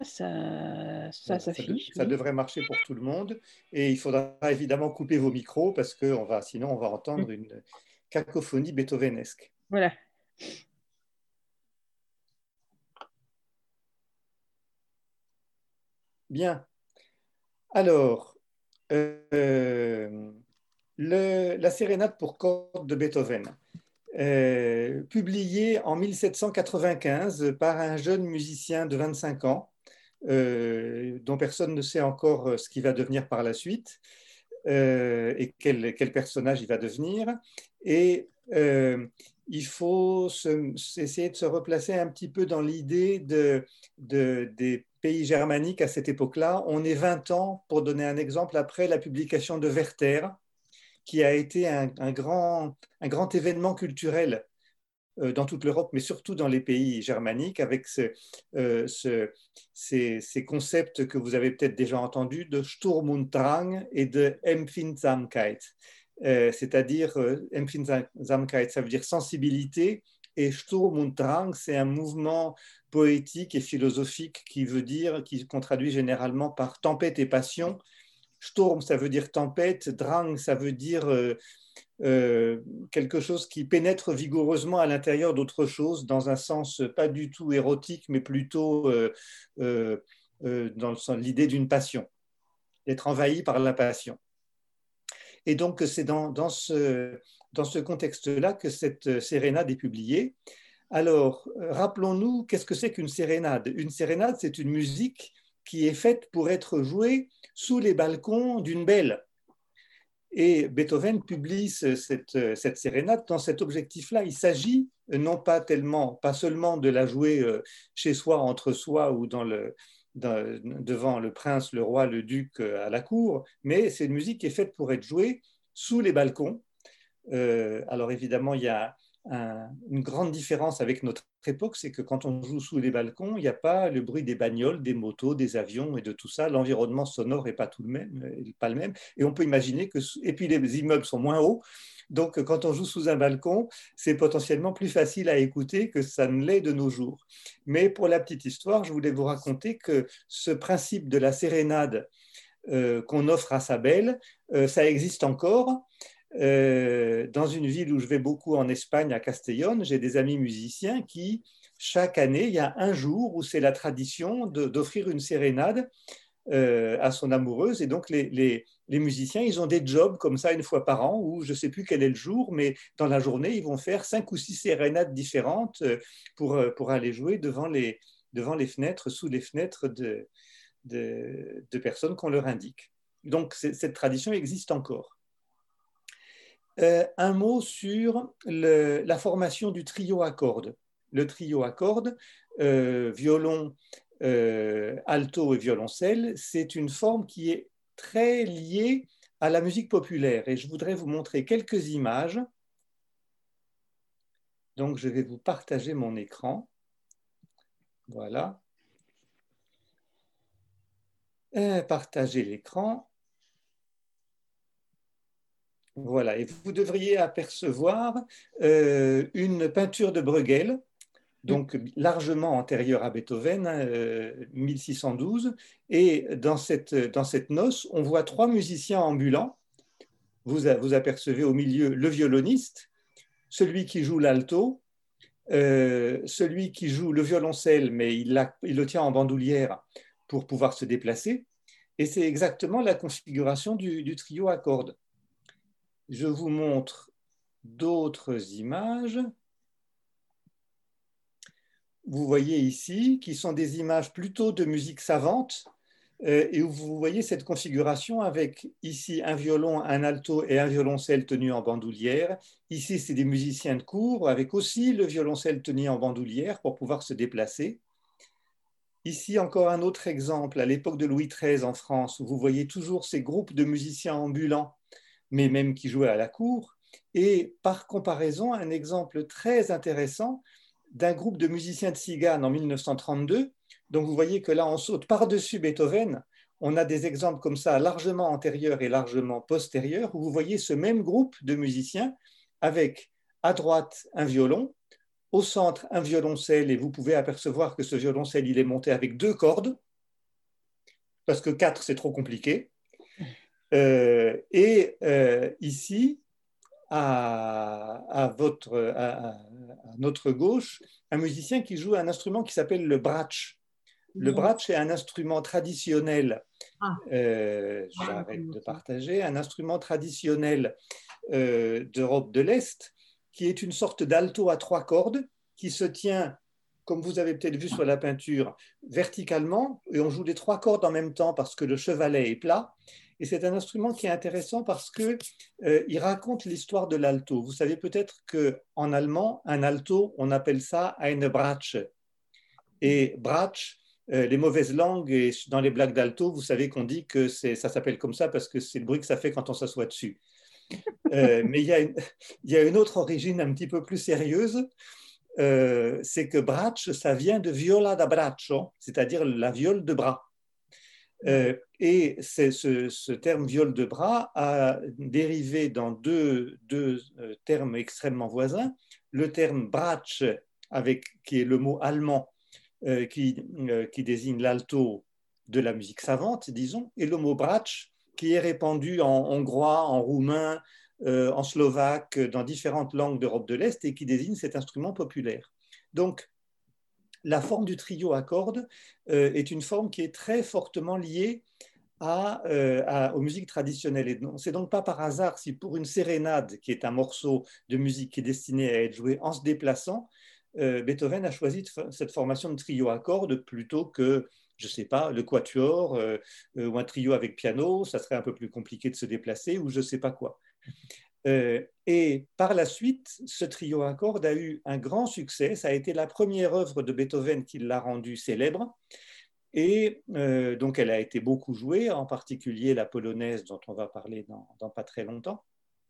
ça Voilà, s'affiche, ça oui. devrait marcher pour tout le monde. Et il faudra évidemment couper vos micros parce que sinon on va entendre une cacophonie beethovenesque. Voilà. Bien. Alors, la sérénade pour cordes de Beethoven, publiée en 1795 par un jeune musicien de 25 ans, dont personne ne sait encore ce qu'il va devenir par la suite et quel personnage il va devenir. Et il faut essayer de se replacer un petit peu dans l'idée des pays germaniques à cette époque-là. On est 20 ans, pour donner un exemple, après la publication de Werther, qui a été un grand événement culturel dans toute l'Europe, mais surtout dans les pays germaniques, avec ces concepts que vous avez peut-être déjà entendus de Sturm und Drang et de Empfindsamkeit. C'est-à-dire, Empfindsamkeit, ça veut dire sensibilité, et Sturm und Drang, c'est un mouvement poétique et philosophique qu'on traduit généralement par tempête et passion. Sturm, ça veut dire tempête, Drang, ça veut dire quelque chose qui pénètre vigoureusement à l'intérieur d'autre chose, dans un sens pas du tout érotique, mais plutôt dans l'idée d'une passion, d'être envahi par la passion. Et donc, c'est dans ce contexte-là que cette sérénade est publiée. Alors, rappelons-nous, qu'est-ce que c'est qu'une sérénade? Une sérénade, c'est une musique qui est faite pour être jouée sous les balcons d'une belle. Et Beethoven publie cette sérénade dans cet objectif-là. Il s'agit non pas seulement de la jouer chez soi, entre soi ou devant le prince, le roi, le duc à la cour, mais c'est une musique qui est faite pour être jouée sous les balcons. Alors évidemment, il y a une grande différence avec notre époque, c'est que quand on joue sous les balcons, il n'y a pas le bruit des bagnoles, des motos, des avions et de tout ça. L'environnement sonore n'est pas pas le même. Et on peut imaginer et puis les immeubles sont moins hauts. Donc, quand on joue sous un balcon, c'est potentiellement plus facile à écouter que ça ne l'est de nos jours. Mais pour la petite histoire, je voulais vous raconter que ce principe de la sérénade qu'on offre à sa belle, ça existe encore. Dans une ville où je vais beaucoup en Espagne, à Castellón, j'ai des amis musiciens qui, chaque année, il y a un jour où c'est la tradition d'offrir une sérénade à son amoureuse. Et donc, les musiciens, ils ont des jobs comme ça une fois par an, où je ne sais plus quel est le jour, mais dans la journée, ils vont faire 5 ou 6 sérénades différentes pour aller jouer devant les fenêtres, sous les fenêtres de personnes qu'on leur indique. Donc, cette tradition existe encore. Un mot sur la formation du trio à cordes. Le trio à cordes, violon, alto et violoncelle, c'est une forme qui est très liée à la musique populaire. Et je voudrais vous montrer quelques images. Donc, je vais vous partager mon écran. Voilà. Partager l'écran. Voilà, et vous devriez apercevoir une peinture de Bruegel, donc largement antérieure à Beethoven, 1612. Et dans cette noce, on voit 3 musiciens ambulants. Vous apercevez au milieu le violoniste, celui qui joue l'alto, celui qui joue le violoncelle, mais il le tient en bandoulière pour pouvoir se déplacer. Et c'est exactement la configuration du trio à cordes. Je vous montre d'autres images. Vous voyez ici, qui sont des images plutôt de musique savante, et où vous voyez cette configuration avec ici un violon, un alto et un violoncelle tenu en bandoulière. Ici, c'est des musiciens de cour avec aussi le violoncelle tenu en bandoulière pour pouvoir se déplacer. Ici, encore un autre exemple, à l'époque de Louis XIII en France, où vous voyez toujours ces groupes de musiciens ambulants, mais même qui jouaient à la cour. Et par comparaison, un exemple très intéressant d'un groupe de musiciens de Tziganes en 1932. Donc vous voyez que là, on saute par-dessus Beethoven. On a des exemples comme ça, largement antérieurs et largement postérieurs, où vous voyez ce même groupe de musiciens avec à droite un violon, au centre un violoncelle, et vous pouvez apercevoir que ce violoncelle, il est monté avec 2 cordes, parce que 4, c'est trop compliqué. Ici, à notre gauche, un musicien qui joue un instrument qui s'appelle le bratch. Le bratch est un instrument traditionnel, j'arrête de partager, un instrument traditionnel d'Europe de l'Est, qui est une sorte d'alto à 3 cordes, qui se tient, comme vous avez peut-être vu sur la peinture, verticalement, et on joue les 3 cordes en même temps parce que le chevalet est plat. Et c'est un instrument qui est intéressant parce qu'il raconte l'histoire de l'alto. Vous savez peut-être qu'en allemand, un alto, on appelle ça eine Bratsche. Et Bratsch, les mauvaises langues et dans les blagues d'alto, vous savez qu'on dit que ça s'appelle comme ça parce que c'est le bruit que ça fait quand on s'assoit dessus. Mais il y a une autre origine un petit peu plus sérieuse, c'est que bratch, ça vient de viola da braccio, c'est-à-dire la viole de bras. Et ce terme viole de bras a dérivé dans deux termes extrêmement voisins. Le terme bratsch, qui est le mot allemand qui désigne l'alto de la musique savante, disons, et le mot bratch, qui est répandu en hongrois, en roumain, en slovaque, dans différentes langues d'Europe de l'Est, et qui désigne cet instrument populaire. Donc, la forme du trio à cordes est une forme qui est très fortement liée aux musiques traditionnelles. Et c'est donc pas par hasard si pour une sérénade, qui est un morceau de musique qui est destiné à être joué en se déplaçant, Beethoven a choisi cette formation de trio à cordes plutôt que, je ne sais pas, le quatuor ou un trio avec piano, ça serait un peu plus compliqué de se déplacer ou je ne sais pas quoi. Et par la suite, ce trio à cordes a eu un grand succès. Ça a été la première œuvre de Beethoven qui l'a rendue célèbre. Et donc, elle a été beaucoup jouée, en particulier la polonaise dont on va parler dans pas très longtemps.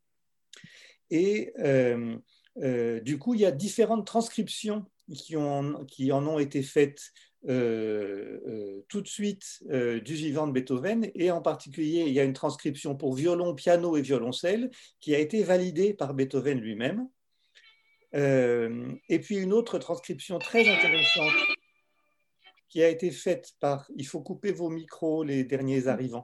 Et du coup, il y a différentes transcriptions qui en ont été faites tout de suite du vivant de Beethoven, et en particulier, il y a une transcription pour violon, piano et violoncelle qui a été validée par Beethoven lui-même. Et puis une autre transcription très intéressante qui a été faite par, il faut couper vos micros, les derniers arrivants,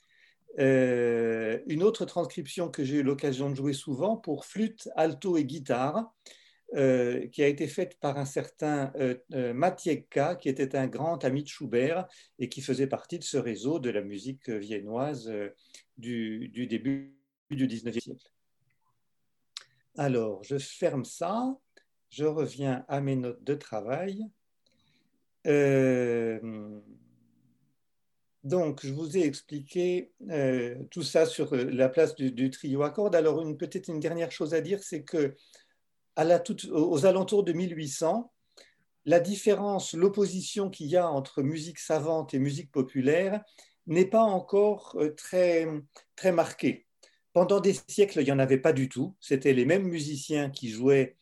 une autre transcription que j'ai eu l'occasion de jouer souvent pour flûte, alto et guitare, qui a été faite par un certain Matiekka, qui était un grand ami de Schubert et qui faisait partie de ce réseau de la musique viennoise du début du 19e siècle. Alors, je ferme ça, je reviens à mes notes de travail. Donc, je vous ai expliqué tout ça sur la place du trio à cordes. Alors, peut-être une dernière chose à dire, c'est que aux alentours de 1800, la différence, l'opposition qu'il y a entre musique savante et musique populaire n'est pas encore très, très marquée. Pendant des siècles, il n'y en avait pas du tout. C'était les mêmes musiciens qui jouaient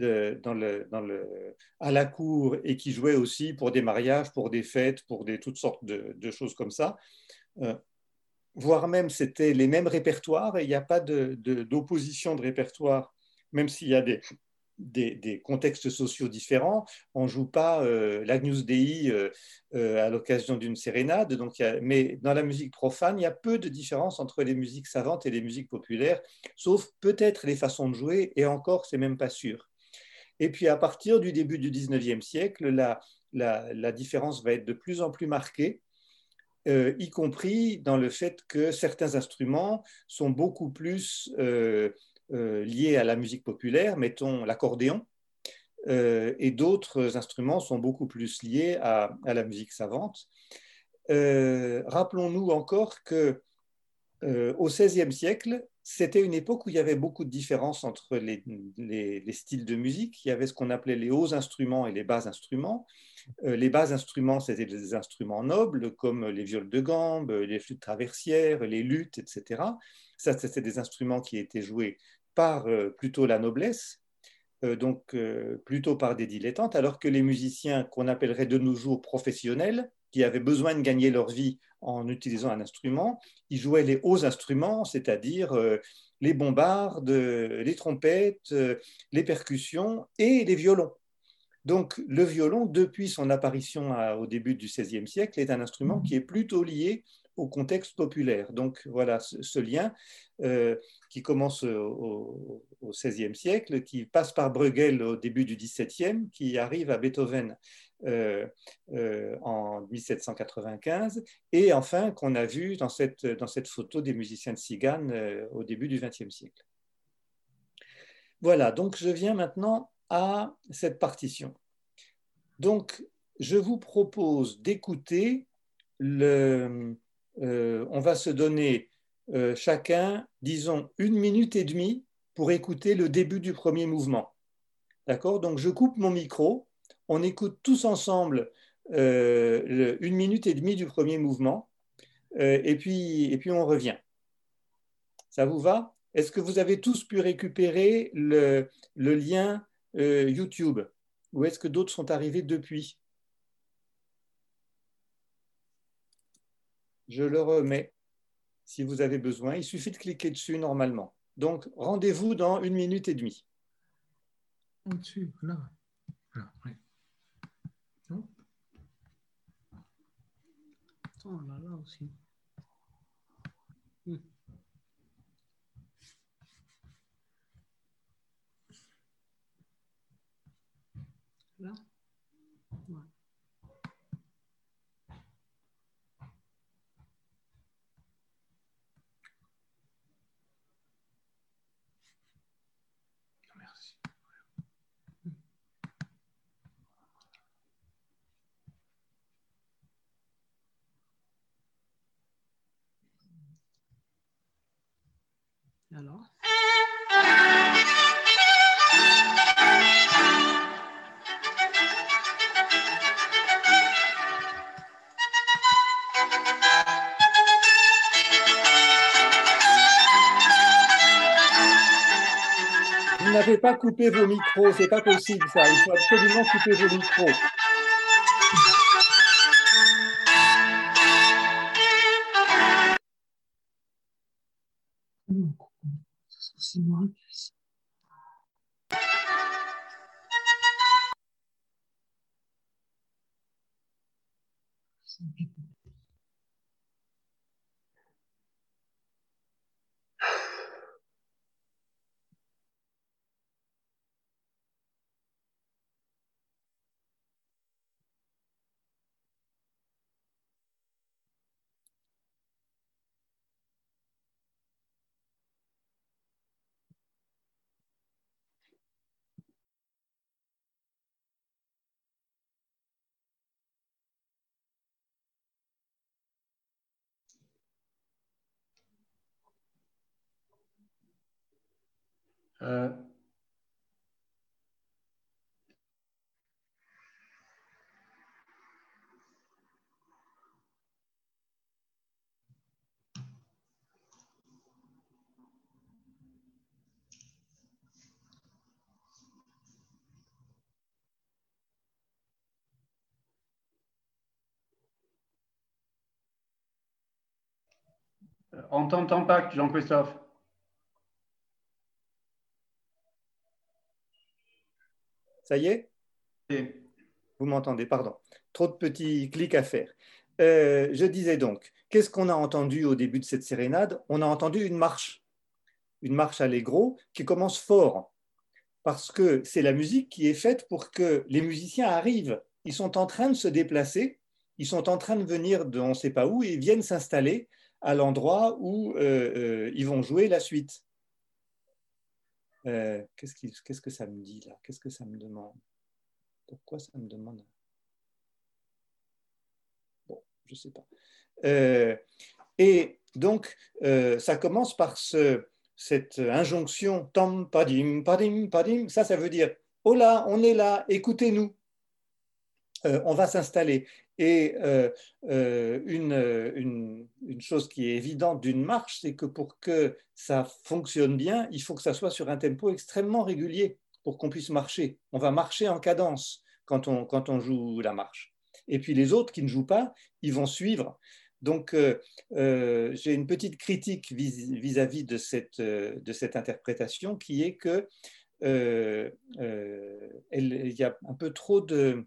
à la cour et qui jouaient aussi pour des mariages, pour des fêtes, pour toutes sortes de choses comme ça. Voire même, c'était les mêmes répertoires et il n'y a pas d'opposition de répertoire, même s'il y a des contextes sociaux différents. On ne joue pas l'Agnus Dei à l'occasion d'une sérénade. Mais dans la musique profane, il y a peu de différence entre les musiques savantes et les musiques populaires, sauf peut-être les façons de jouer, et encore, c'est même pas sûr. Et puis, à partir du début du 19e siècle, la différence va être de plus en plus marquée, y compris dans le fait que certains instruments sont beaucoup plus liés à la musique populaire, mettons l'accordéon, et d'autres instruments sont beaucoup plus liés à la musique savante. Rappelons-nous encore que au XVIe siècle, c'était une époque où il y avait beaucoup de différences entre les styles de musique. Il y avait ce qu'on appelait les hauts instruments et les bas instruments. Les bas instruments, c'était des instruments nobles, comme les viols de gambe, les flûtes traversières, les luths, etc. Ça, c'était des instruments qui étaient joués par plutôt la noblesse, donc plutôt par des dilettantes, alors que les musiciens qu'on appellerait de nos jours professionnels, qui avaient besoin de gagner leur vie en utilisant un instrument, ils jouaient les hauts instruments, c'est-à-dire les bombardes, les trompettes, les percussions et les violons. Donc, le violon, depuis son apparition au début du XVIe siècle, est un instrument qui est plutôt lié au contexte populaire. Donc, voilà ce lien qui commence au XVIe siècle, qui passe par Bruegel au début du XVIIe, qui arrive à Beethoven en 1795, et enfin qu'on a vu dans cette photo des musiciens de Cigane au début du XXe siècle. Voilà, donc je viens maintenant à cette partition. Donc, je vous propose d'écouter on va se donner chacun, disons, 1 minute et demie pour écouter le début du premier mouvement. D'accord? Donc, je coupe mon micro, on écoute tous ensemble 1 minute et demie du premier mouvement, et puis on revient. Ça vous va? Est-ce que vous avez tous pu récupérer le lien YouTube? Ou est-ce que d'autres sont arrivés depuis? Je le remets si vous avez besoin. Il suffit de cliquer dessus normalement. Donc, rendez-vous dans 1 minute et demie. Au-dessus, là. Là, oui. Non? Attends, là aussi. Là? Ouais. Merci. Alors? Vous n'avez pas coupé vos micros, c'est pas possible ça. Il faut absolument couper vos micros. C'est moi. On t'entend pas, Jean-Christophe. Ça y est? Vous m'entendez, pardon. Trop de petits clics à faire. Je disais donc, qu'est-ce qu'on a entendu au début de cette sérénade? On a entendu une marche allegro qui commence fort, parce que c'est la musique qui est faite pour que les musiciens arrivent. Ils sont en train de se déplacer, ils sont en train de venir de on ne sait pas où et ils viennent s'installer à l'endroit où ils vont jouer la suite. Qu'est-ce que ça me dit là? Qu'est-ce que ça me demande? Pourquoi ça me demande? Bon, je ne sais pas. Et donc, ça commence par cette injonction tam padim padim padim. Ça veut dire oh là, on est là, écoutez-nous. On va s'installer. Et une chose qui est évidente d'une marche, c'est que pour que ça fonctionne bien, il faut que ça soit sur un tempo extrêmement régulier pour qu'on puisse marcher. On va marcher en cadence quand on joue la marche. Et puis les autres qui ne jouent pas, ils vont suivre. Donc j'ai une petite critique vis-à-vis de cette interprétation qui est que il y a un peu trop de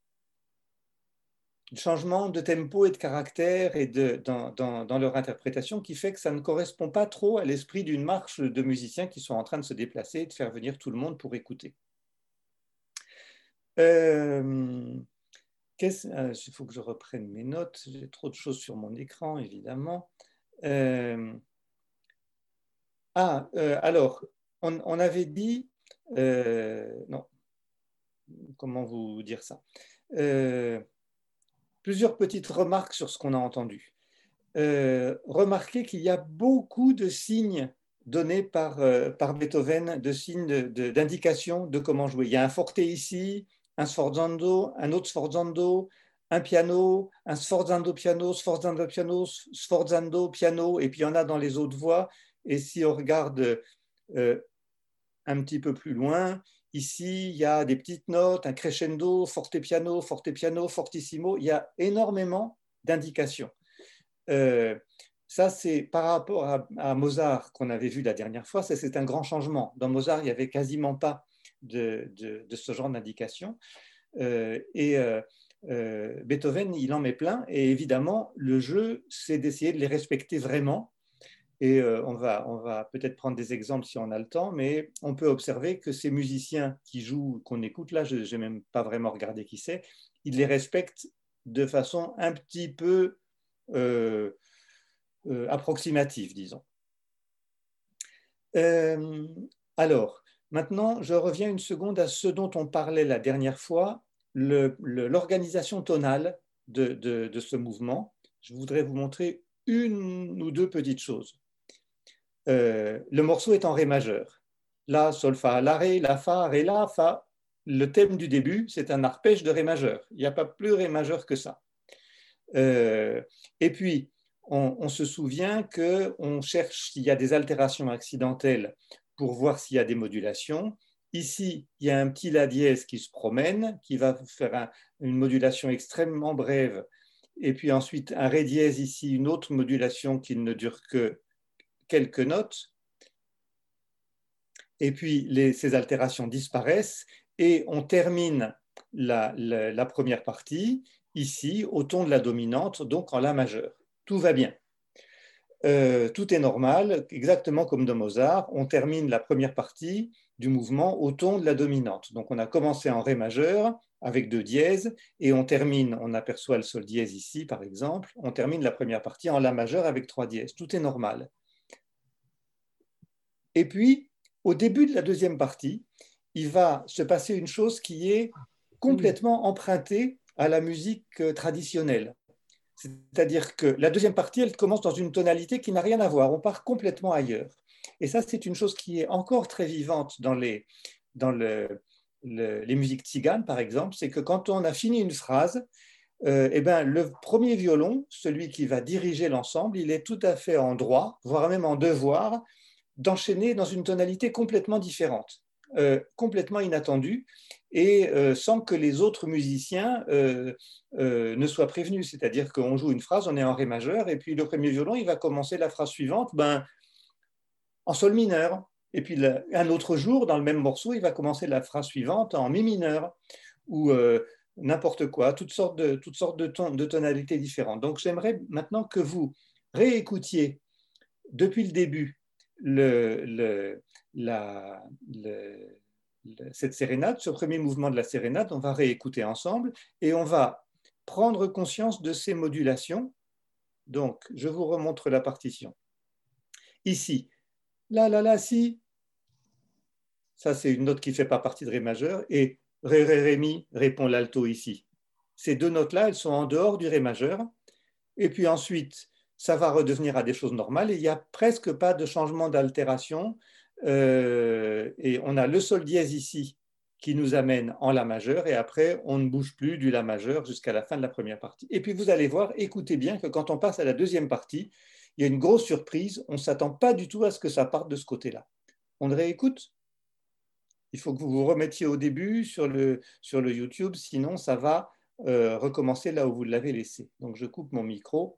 changement de tempo et de caractère et dans leur interprétation qui fait que ça ne correspond pas trop à l'esprit d'une marche de musiciens qui sont en train de se déplacer et de faire venir tout le monde pour écouter. Il faut que je reprenne mes notes, j'ai trop de choses sur mon écran évidemment. Alors, on avait dit, non, comment vous dire ça, plusieurs petites remarques sur ce qu'on a entendu. Remarquez qu'il y a beaucoup de signes donnés par Beethoven, de signes d'indication de comment jouer. Il y a un forte ici, un sforzando, un autre sforzando, un piano, un sforzando piano, sforzando piano, sforzando piano, et puis il y en a dans les autres voix. Et si on regarde un petit peu plus loin, ici, il y a des petites notes, un crescendo, forte piano, fortissimo. Il y a énormément d'indications. Ça, c'est par rapport à Mozart qu'on avait vu la dernière fois, c'est un grand changement. Dans Mozart, il n'y avait quasiment pas de ce genre d'indications. Beethoven, il en met plein. Et évidemment, le jeu, c'est d'essayer de les respecter vraiment. Et on va peut-être prendre des exemples si on a le temps, mais on peut observer que ces musiciens qui jouent, qu'on écoute là, je n'ai même pas vraiment regardé qui c'est, ils les respectent de façon un petit peu approximative, disons. Alors, maintenant, je reviens une seconde à ce dont on parlait la dernière fois, l'organisation tonale de ce mouvement. Je voudrais vous montrer une ou deux petites choses. Le morceau est en ré majeur. La, sol, fa, la, ré, la, fa, ré, la, fa. Le thème du début, c'est un arpège de ré majeur. Il n'y a pas plus ré majeur que ça. Et puis, on se souvient qu'on cherche s'il y a des altérations accidentelles pour voir s'il y a des modulations. Ici, il y a un petit la dièse qui se promène, qui va faire une modulation extrêmement brève. Et puis ensuite, un ré dièse ici, une autre modulation qui ne dure que quelques notes, et puis ces altérations disparaissent, et on termine la première partie, ici, au ton de la dominante, donc en la majeur. Tout va bien. Tout est normal, exactement comme dans Mozart, on termine la première partie du mouvement au ton de la dominante. Donc on a commencé en ré majeur avec 2 dièses, et on termine, on aperçoit le sol dièse ici par exemple, on termine la première partie en la majeur avec 3 dièses. Tout est normal. Et puis, au début de la deuxième partie, il va se passer une chose qui est complètement empruntée à la musique traditionnelle. C'est-à-dire que la deuxième partie, elle commence dans une tonalité qui n'a rien à voir. On part complètement ailleurs. Et ça, c'est une chose qui est encore très vivante dans les musiques tziganes, par exemple. C'est que quand on a fini une phrase, eh ben, le premier violon, celui qui va diriger l'ensemble, il est tout à fait en droit, voire même en devoir, d'enchaîner dans une tonalité complètement différente, complètement inattendue, et sans que les autres musiciens ne soient prévenus. C'est-à-dire qu'on joue une phrase, on est en ré majeur, et puis le premier violon, il va commencer la phrase suivante en sol mineur. Et puis un autre jour, dans le même morceau, il va commencer la phrase suivante en mi mineur, ou n'importe quoi, toutes sortes de tonalités différentes. Donc j'aimerais maintenant que vous réécoutiez depuis le début cette sérénade, ce premier mouvement de la sérénade, on va réécouter ensemble et on va prendre conscience de ces modulations. Donc, je vous remontre la partition. Ici, la, si. Ça, c'est une note qui ne fait pas partie de ré majeur. Et ré, ré, ré, mi répond l'alto ici. Ces deux notes-là, elles sont en dehors du ré majeur. Et puis ensuite, ça va redevenir à des choses normales et il n'y a presque pas de changement d'altération. Et on a le sol dièse ici qui nous amène en la majeur et après, on ne bouge plus du la majeur jusqu'à la fin de la première partie. Et puis, vous allez voir, écoutez bien que quand on passe à la deuxième partie, il y a une grosse surprise. On ne s'attend pas du tout à ce que ça parte de ce côté-là. On le réécoute? Il faut que vous vous remettiez au début sur le YouTube, sinon ça va recommencer là où vous l'avez laissé. Donc, je coupe mon micro.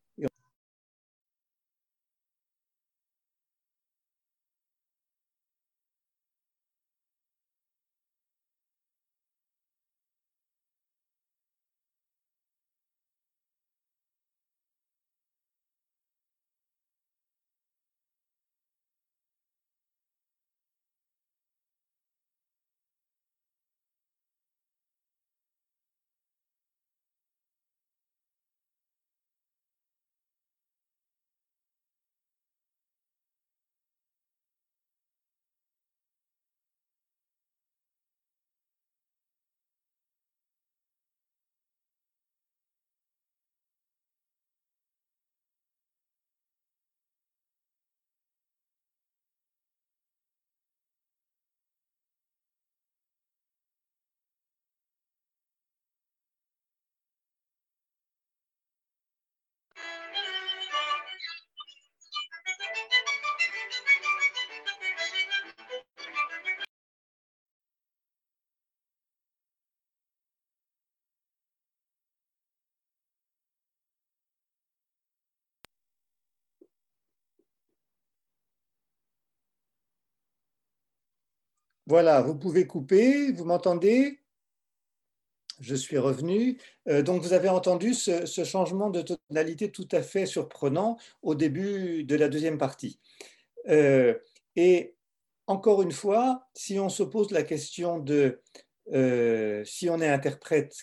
Voilà, vous pouvez couper, vous m'entendez? Je suis revenu. Donc, vous avez entendu ce changement de tonalité tout à fait surprenant au début de la deuxième partie. Et encore une fois, si on se pose la question de si on est interprète,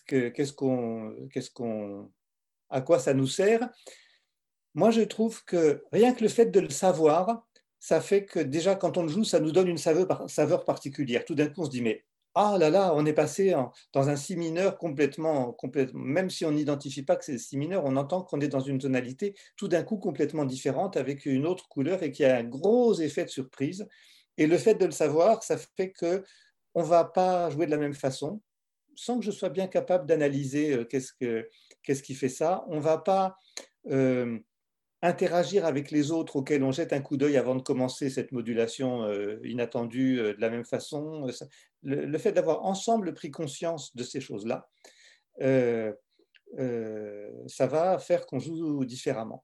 à quoi ça nous sert? Moi, je trouve que rien que le fait de le savoir, ça fait que déjà, quand on le joue, ça nous donne une saveur particulière. Tout d'un coup, on se dit, mais ah là là, on est passé dans un si mineur complètement, même si on n'identifie pas que c'est si mineur, on entend qu'on est dans une tonalité tout d'un coup complètement différente avec une autre couleur et qu'il y a un gros effet de surprise. Et le fait de le savoir, ça fait qu'on ne va pas jouer de la même façon, sans que je sois bien capable d'analyser qu'est-ce qui fait ça. On ne va pas interagir avec les autres auxquels on jette un coup d'œil avant de commencer cette modulation inattendue de la même façon. Le fait d'avoir ensemble pris conscience de ces choses-là, ça va faire qu'on joue différemment.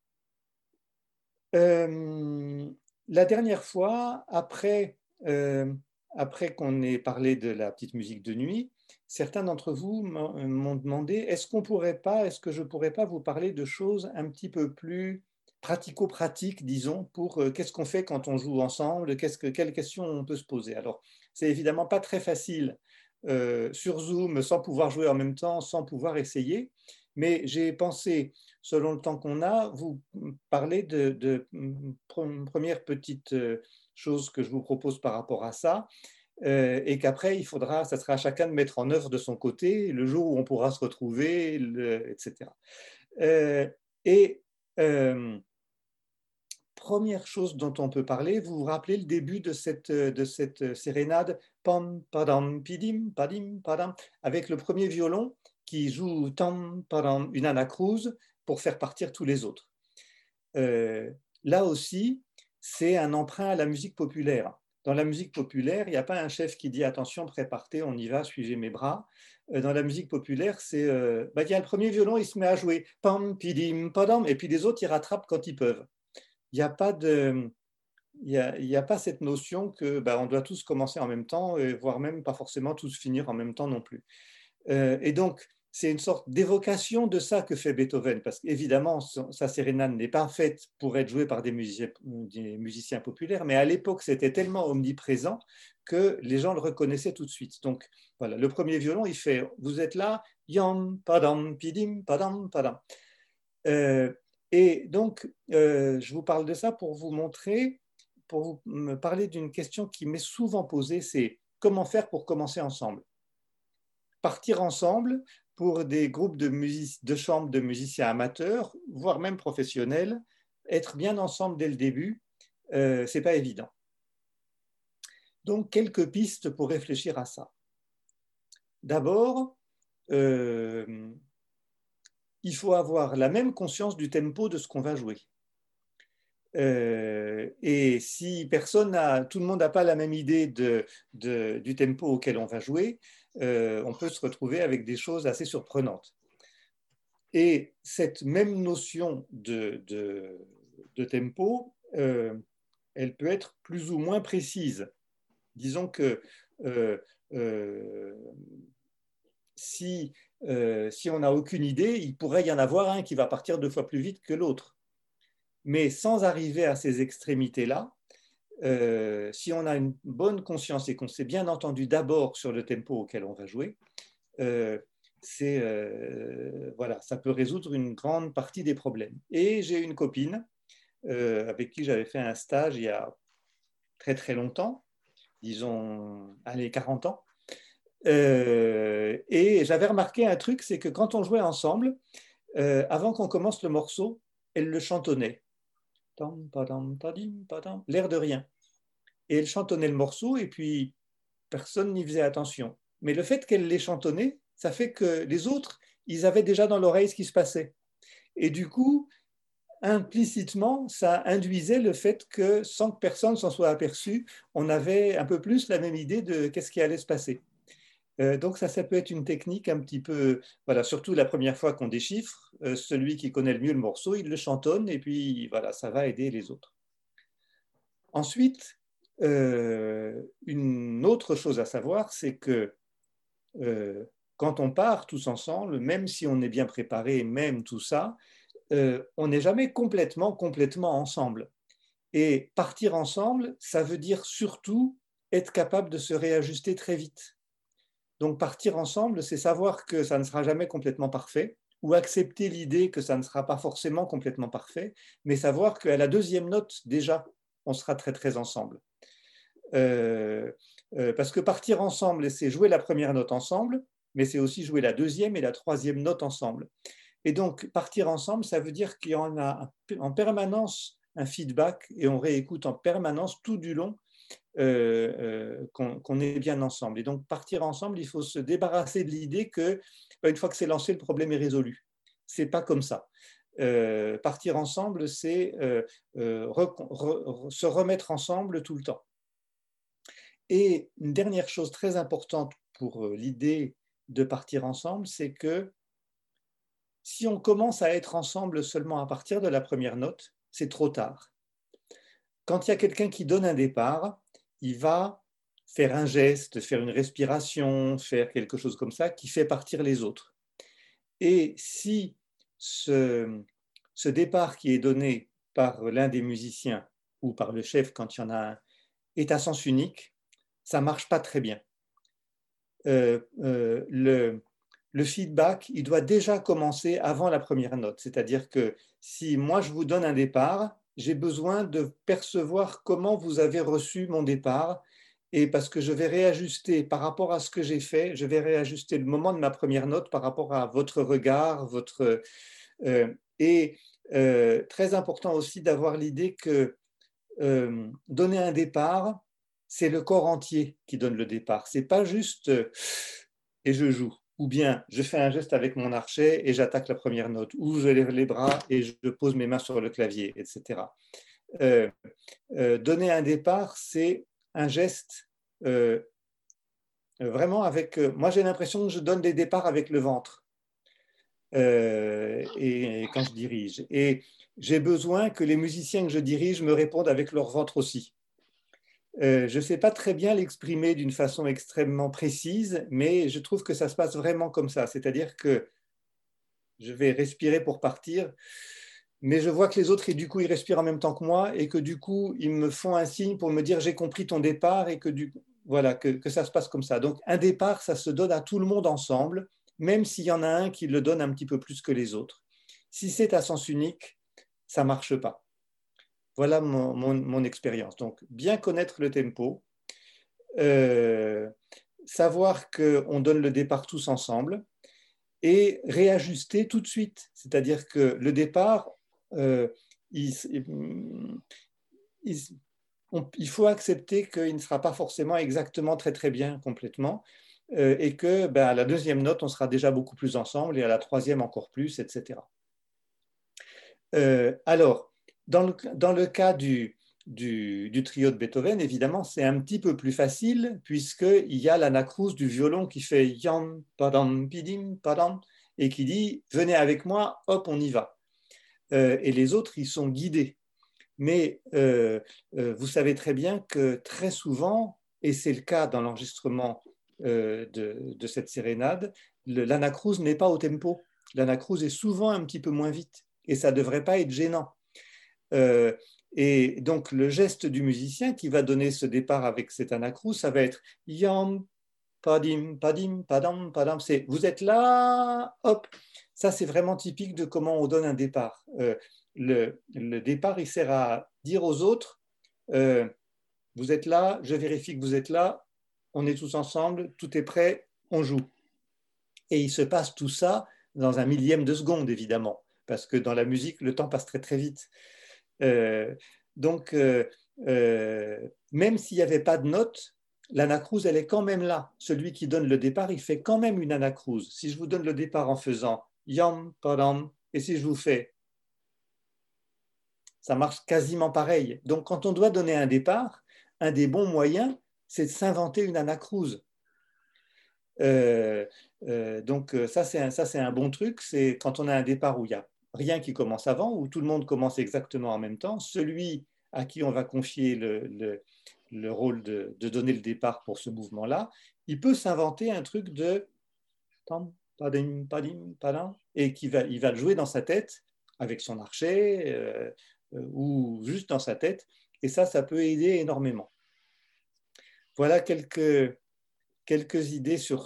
La dernière fois, après qu'on ait parlé de la petite musique de nuit, certains d'entre vous m'ont demandé est-ce que je pourrais pas vous parler de choses un petit peu plus pratico-pratiques, disons, pour qu'est-ce qu'on fait quand on joue ensemble, quelles questions on peut se poser. Alors, c'est évidemment pas très facile sur Zoom, sans pouvoir jouer en même temps, sans pouvoir essayer, mais j'ai pensé, selon le temps qu'on a, vous parler de première petite chose que je vous propose par rapport à ça, et qu'après, ça sera à chacun de mettre en œuvre de son côté le jour où on pourra se retrouver, etc. Première chose dont on peut parler, vous vous rappelez le début de cette sérénade, pam, padam, pidim, padim, padam, avec le premier violon qui joue tam, padam, une anacrouse pour faire partir tous les autres. Là aussi, c'est un emprunt à la musique populaire. Dans la musique populaire, il n'y a pas un chef qui dit attention, partez, on y va, suivez mes bras. Dans la musique populaire, il y a le premier violon, il se met à jouer pam, pidim, padam, et puis les autres, ils rattrapent quand ils peuvent. Il n'y a pas cette notion que on doit tous commencer en même temps, voire même pas forcément tous finir en même temps non plus. Et donc, c'est une sorte d'évocation de ça que fait Beethoven, parce qu'évidemment, sa sérénade n'est pas faite pour être jouée par des musiciens populaires, mais à l'époque, c'était tellement omniprésent que les gens le reconnaissaient tout de suite. Donc, voilà, le premier violon, il fait « Vous êtes là, yam, padam, pidim, padam, padam ». Et donc, je vous parle de ça pour vous montrer, pour vous me parler d'une question qui m'est souvent posée, c'est comment faire pour commencer ensemble? Partir ensemble pour des groupes de chambre de musiciens amateurs, voire même professionnels, être bien ensemble dès le début, c'est pas évident. Donc, quelques pistes pour réfléchir à ça. D'abord, il faut avoir la même conscience du tempo de ce qu'on va jouer. Et si tout le monde n'a pas la même idée du tempo auquel on va jouer, on peut se retrouver avec des choses assez surprenantes. Et cette même notion de tempo, elle peut être plus ou moins précise. Disons que si on n'a aucune idée, il pourrait y en avoir un qui va partir 2 fois plus vite que l'autre. Mais sans arriver à ces extrémités-là, si on a une bonne conscience et qu'on s'est bien entendu d'abord sur le tempo auquel on va jouer, voilà, ça peut résoudre une grande partie des problèmes. Et j'ai une copine avec qui j'avais fait un stage il y a très très longtemps, disons, 40 ans, et j'avais remarqué un truc, c'est que quand on jouait ensemble, avant qu'on commence le morceau, elle le chantonnait. L'air de rien. Et elle chantonnait le morceau et puis personne n'y faisait attention. Mais le fait qu'elle l'ait chantonné, ça fait que les autres, ils avaient déjà dans l'oreille ce qui se passait. Et du coup, implicitement, ça induisait le fait que, sans que personne s'en soit aperçu, on avait un peu plus la même idée de qu'est-ce qui allait se passer. Donc ça peut être une technique un petit peu, voilà, surtout la première fois qu'on déchiffre, celui qui connaît le mieux le morceau, il le chantonne et puis voilà, ça va aider les autres. Ensuite, une autre chose à savoir, c'est que quand on part tous ensemble, même si on est bien préparé, même tout ça, on n'est jamais complètement ensemble. Et partir ensemble, ça veut dire surtout être capable de se réajuster très vite. Donc partir ensemble, c'est savoir que ça ne sera jamais complètement parfait, ou accepter l'idée que ça ne sera pas forcément complètement parfait, mais savoir qu'à la deuxième note, déjà, on sera très ensemble. Parce que partir ensemble, c'est jouer la première note ensemble, mais c'est aussi jouer la deuxième et la troisième note ensemble. Et donc, partir ensemble, ça veut dire qu'il y en a en permanence un feedback et on réécoute en permanence tout du long qu'on est bien ensemble. Et donc, partir ensemble, il faut se débarrasser de l'idée que, une fois que c'est lancé, le problème est résolu. C'est pas comme ça. Partir ensemble, c'est se remettre ensemble tout le temps. Et une dernière chose très importante pour l'idée de partir ensemble, c'est que si on commence à être ensemble seulement à partir de la première note, c'est trop tard. Quand il y a quelqu'un qui donne un départ, il va faire un geste, faire une respiration, faire quelque chose comme ça qui fait partir les autres. Et si ce départ qui est donné par l'un des musiciens ou par le chef quand il y en a un est à sens unique, ça ne marche pas très bien. Le feedback, il doit déjà commencer avant la première note. C'est-à-dire que si moi je vous donne un départ, j'ai besoin de percevoir comment vous avez reçu mon départ, et parce que je vais réajuster par rapport à ce que j'ai fait, je vais réajuster le moment de ma première note par rapport à votre regard, très important aussi d'avoir l'idée que donner un départ, c'est le corps entier qui donne le départ. C'est pas juste et je joue. Ou bien je fais un geste avec mon archet et j'attaque la première note, ou je lève les bras et je pose mes mains sur le clavier, etc. Donner un départ, c'est un geste vraiment avec... moi, j'ai l'impression que je donne des départs avec le ventre et quand je dirige. Et j'ai besoin que les musiciens que je dirige me répondent avec leur ventre aussi. Je ne sais pas très bien l'exprimer d'une façon extrêmement précise, mais je trouve que ça se passe vraiment comme ça. C'est-à-dire que je vais respirer pour partir, mais je vois que les autres, et du coup, ils respirent en même temps que moi, et que du coup, ils me font un signe pour me dire j'ai compris ton départ, et que voilà, que ça se passe comme ça. Donc, un départ, ça se donne à tout le monde ensemble, même s'il y en a un qui le donne un petit peu plus que les autres. Si c'est à sens unique, ça ne marche pas. Voilà mon expérience. Donc, bien connaître le tempo, savoir qu'on donne le départ tous ensemble et réajuster tout de suite. C'est-à-dire que le départ, il faut accepter qu'il ne sera pas forcément exactement très bien complètement et que à la deuxième note, on sera déjà beaucoup plus ensemble et à la troisième encore plus, etc. Alors, dans le cas du trio de Beethoven, évidemment, c'est un petit peu plus facile puisqu'il y a l'anacrouse du violon qui fait yam, padam, pidim, padam, et qui dit « venez avec moi, hop, on y va ». Et les autres, ils sont guidés. Mais vous savez très bien que très souvent, et c'est le cas dans l'enregistrement de cette sérénade, l'anacrouse n'est pas au tempo. L'anacrouse est souvent un petit peu moins vite et ça ne devrait pas être gênant. Et donc le geste du musicien qui va donner ce départ avec cet anacrouse, ça va être yam, padim, padim, padam, padam. C'est vous êtes là, hop. Ça, c'est vraiment typique de comment on donne un départ. Le départ, il sert à dire aux autres vous êtes là, je vérifie que vous êtes là, on est tous ensemble, tout est prêt, on joue. Et il se passe tout ça dans un millième de seconde, évidemment, parce que dans la musique, le temps passe très vite. Donc, même s'il n'y avait pas de note, l'anacrouse, elle est quand même là. Celui qui donne le départ, il fait quand même une anacrouse. Si je vous donne le départ en faisant yam, padam, et si je vous fais, ça marche quasiment pareil. Donc, quand on doit donner un départ, un des bons moyens, c'est de s'inventer une anacrouse. Donc, ça, c'est un bon truc. C'est quand on a un départ où il n'y a rien qui commence avant, où tout le monde commence exactement en même temps. Celui à qui on va confier le rôle de donner le départ pour ce mouvement-là, il peut s'inventer un truc de tam, padim, padim, padam, et il va le jouer dans sa tête avec son archet ou juste dans sa tête, et ça peut aider énormément. Voilà quelques idées sur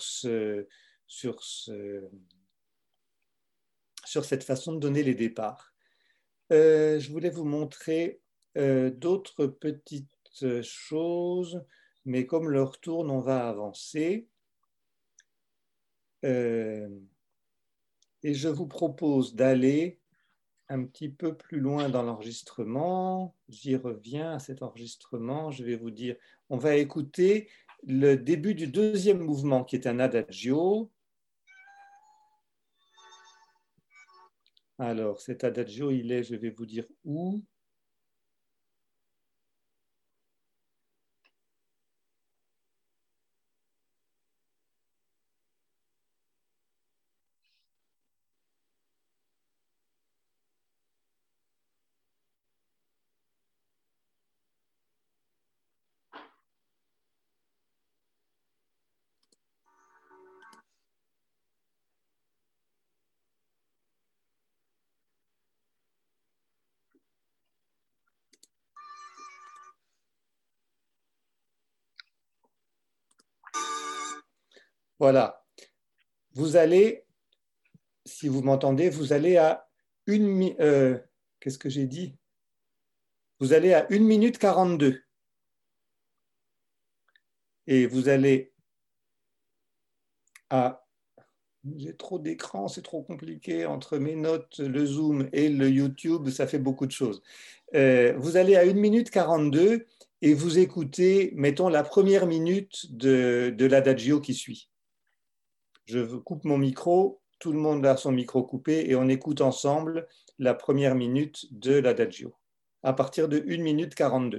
cette façon de donner les départs. Je voulais vous montrer d'autres petites choses, mais comme l'heure tourne, on va avancer. Et je vous propose d'aller un petit peu plus loin dans l'enregistrement. J'y reviens à cet enregistrement. Je vais vous dire, on va écouter le début du deuxième mouvement qui est un adagio. Alors, cet adagio, il est, je vais vous dire où. Voilà. Vous allez, si vous m'entendez, vous allez à qu'est-ce que j'ai dit? Vous allez à 1 minute 42. Et vous allez à... J'ai trop d'écran, c'est trop compliqué. Entre mes notes, le Zoom et le YouTube, ça fait beaucoup de choses. Vous allez à 1 minute 42 et vous écoutez, mettons, la première minute de l'adagio qui suit. Je coupe mon micro, tout le monde a son micro coupé et on écoute ensemble la première minute de l'adagio à partir de 1 minute 42.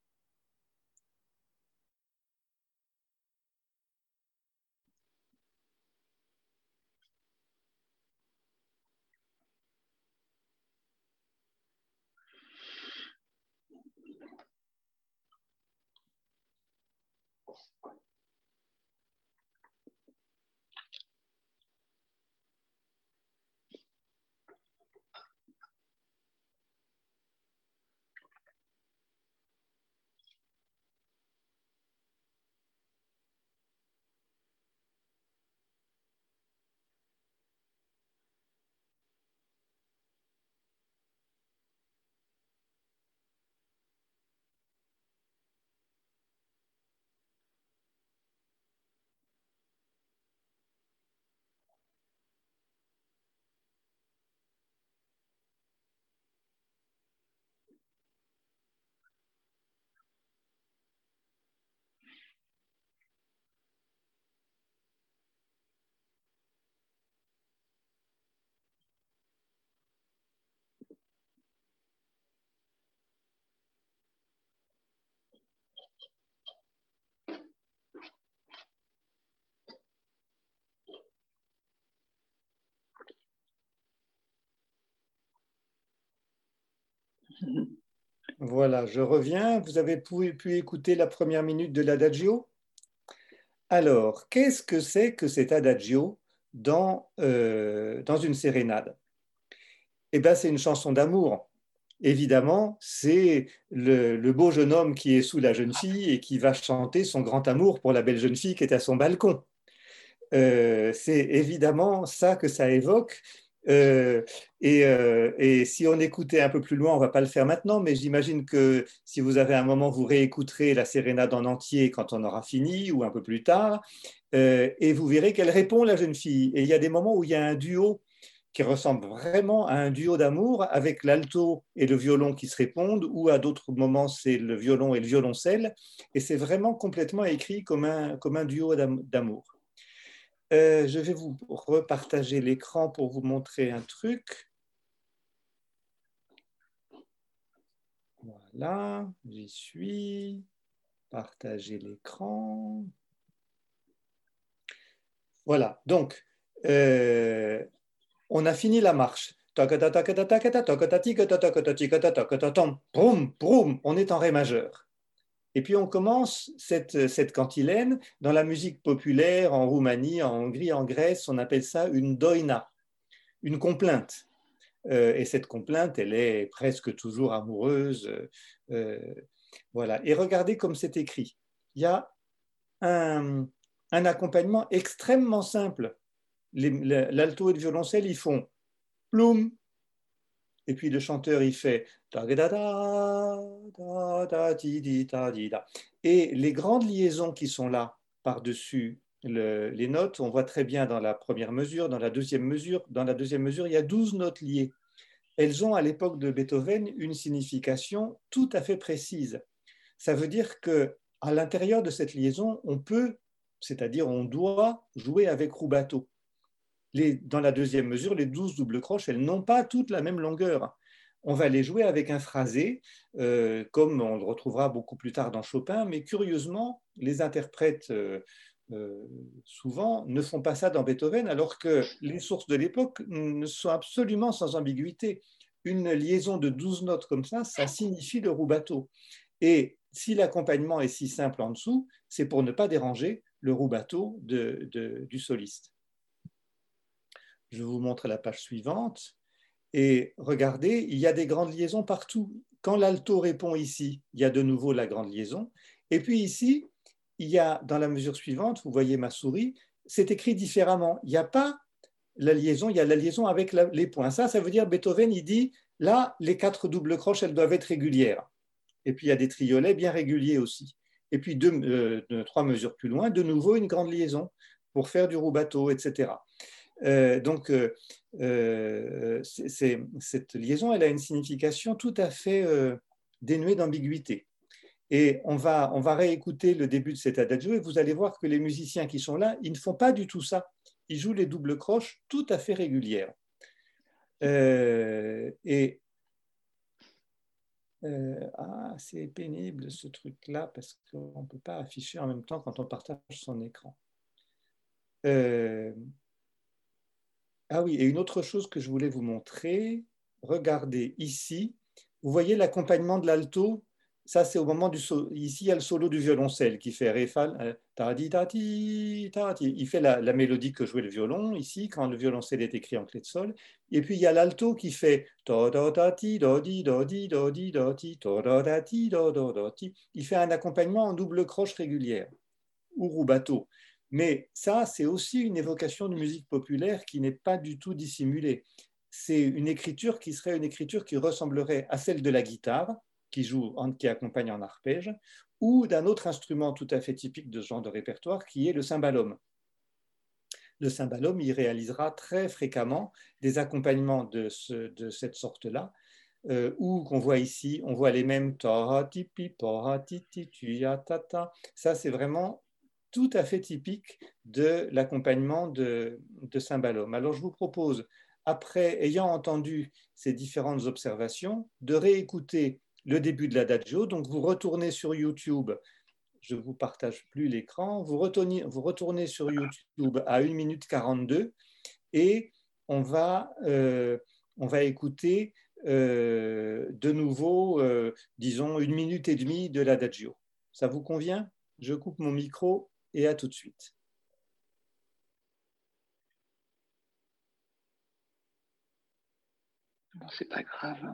Voilà, je reviens. Vous avez pu écouter la première minute de l'adagio. Alors, qu'est-ce que c'est que cet adagio dans une sérénade? Eh bien, c'est une chanson d'amour. Évidemment, c'est le beau jeune homme qui est sous la jeune fille et qui va chanter son grand amour pour la belle jeune fille qui est à son balcon. C'est évidemment ça que ça évoque. Et si on écoutait un peu plus loin, on ne va pas le faire maintenant, mais j'imagine que si vous avez un moment, vous réécouterez la sérénade en entier quand on aura fini ou un peu plus tard, et vous verrez qu'elle répond, la jeune fille. Et il y a des moments où il y a un duo qui ressemble vraiment à un duo d'amour avec l'alto et le violon qui se répondent, ou à d'autres moments, c'est le violon et le violoncelle. Et c'est vraiment complètement écrit comme un duo d'amour. Je vais vous repartager l'écran pour vous montrer un truc. Voilà, j'y suis. Partager l'écran. Voilà, donc, on a fini la marche. On est en ré majeur. Et puis on commence cette cantilène dans la musique populaire en Roumanie, en Hongrie, en Grèce, on appelle ça une doina, une complainte. Et cette complainte, elle est presque toujours amoureuse. Voilà. Et regardez comme c'est écrit. Il y a un accompagnement extrêmement simple. L'alto et le violoncelle, ils font ploum. Et puis le chanteur, il fait et les grandes liaisons qui sont là par-dessus les notes, on voit très bien dans la première mesure, dans la deuxième mesure. Dans la deuxième mesure, il y a 12 notes liées. Elles ont à l'époque de Beethoven une signification tout à fait précise. Ça veut dire que à l'intérieur de cette liaison, on peut, c'est-à-dire on doit jouer avec rubato. Dans la deuxième mesure, les 12 doubles croches, elles n'ont pas toutes la même longueur. On va les jouer avec un phrasé, comme on le retrouvera beaucoup plus tard dans Chopin, mais curieusement, les interprètes souvent ne font pas ça dans Beethoven, alors que les sources de l'époque ne sont absolument sans ambiguïté. Une liaison de 12 notes comme ça signifie le rubato. Et si l'accompagnement est si simple en dessous, c'est pour ne pas déranger le rubato du soliste. Je vous montre la page suivante. Et regardez, il y a des grandes liaisons partout. Quand l'alto répond ici, il y a de nouveau la grande liaison. Et puis ici, il y a dans la mesure suivante, vous voyez ma souris, c'est écrit différemment. Il n'y a pas la liaison, il y a la liaison avec les points. Ça veut dire Beethoven, il dit, là, les 4 doubles croches, elles doivent être régulières. Et puis il y a des triolets bien réguliers aussi. Et puis 3 mesures plus loin, de nouveau une grande liaison pour faire du rubato, etc. Donc, cette liaison, elle a une signification tout à fait dénuée d'ambiguïté. Et on va réécouter le début de cet adagio et vous allez voir que les musiciens qui sont là, ils ne font pas du tout ça. Ils jouent les doubles croches tout à fait régulières. C'est pénible ce truc-là parce qu'on ne peut pas afficher en même temps quand on partage son écran. Ah oui, et une autre chose que je voulais vous montrer, regardez ici, vous voyez l'accompagnement de l'alto, ça c'est au moment du solo, ici il y a le solo du violoncelle qui fait ré fa, il fait la mélodie que jouait le violon ici quand le violoncelle est écrit en clé de sol, et puis il y a l'alto qui fait il fait un accompagnement en double croche régulière ou rubato. Mais ça, c'est aussi une évocation de musique populaire qui n'est pas du tout dissimulée. C'est une écriture qui serait une écriture qui ressemblerait à celle de la guitare, qui accompagne en arpège, ou d'un autre instrument tout à fait typique de ce genre de répertoire, qui est le cymbalum. Le cymbalum, il réalisera très fréquemment des accompagnements de cette sorte-là, où qu'on voit ici, on voit les mêmes ça c'est vraiment tout à fait typique de l'accompagnement de cymbalum. Alors je vous propose, après ayant entendu ces différentes observations, de réécouter le début de l'adagio. Donc vous retournez sur YouTube, je ne vous partage plus l'écran, vous retournez sur YouTube à 1 minute 42 et on va écouter de nouveau, disons, 1 minute et demie de l'adagio. Ça vous convient? Je coupe mon micro et à tout de suite. Bon, c'est pas grave.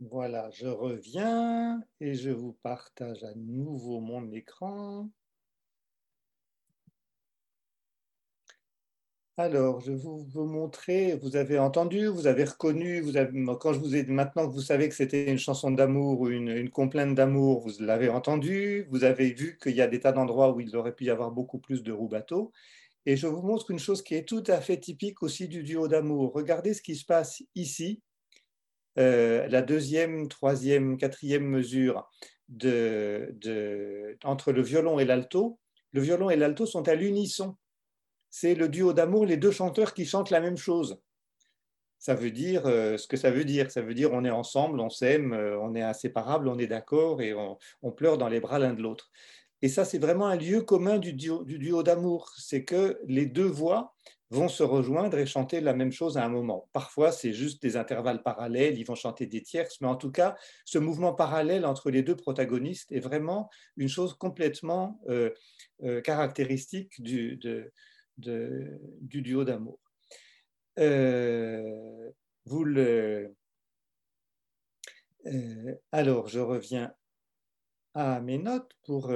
Voilà, je reviens et je vous partage à nouveau mon écran. Alors, je vais vous montrer, vous avez entendu, vous avez reconnu, quand je vous ai maintenant que vous savez que c'était une chanson d'amour ou une complainte d'amour, vous l'avez entendu, vous avez vu qu'il y a des tas d'endroits où il aurait pu y avoir beaucoup plus de roues-bateaux. Et je vous montre une chose qui est tout à fait typique aussi du duo d'amour. Regardez ce qui se passe ici, la deuxième, troisième, quatrième mesure entre le violon et l'alto. Le violon et l'alto sont à l'unisson. C'est le duo d'amour, les deux chanteurs qui chantent la même chose. Ça veut dire ce que ça veut dire. Ça veut dire on est ensemble, on s'aime, on est inséparables, on est d'accord et on pleure dans les bras l'un de l'autre. Et ça, c'est vraiment un lieu commun du duo d'amour. C'est que les deux voix vont se rejoindre et chanter la même chose à un moment. Parfois, c'est juste des intervalles parallèles, ils vont chanter des tierces, mais en tout cas, ce mouvement parallèle entre les deux protagonistes est vraiment une chose complètement caractéristique du duo d'amour. Alors, je reviens à mes notes pour...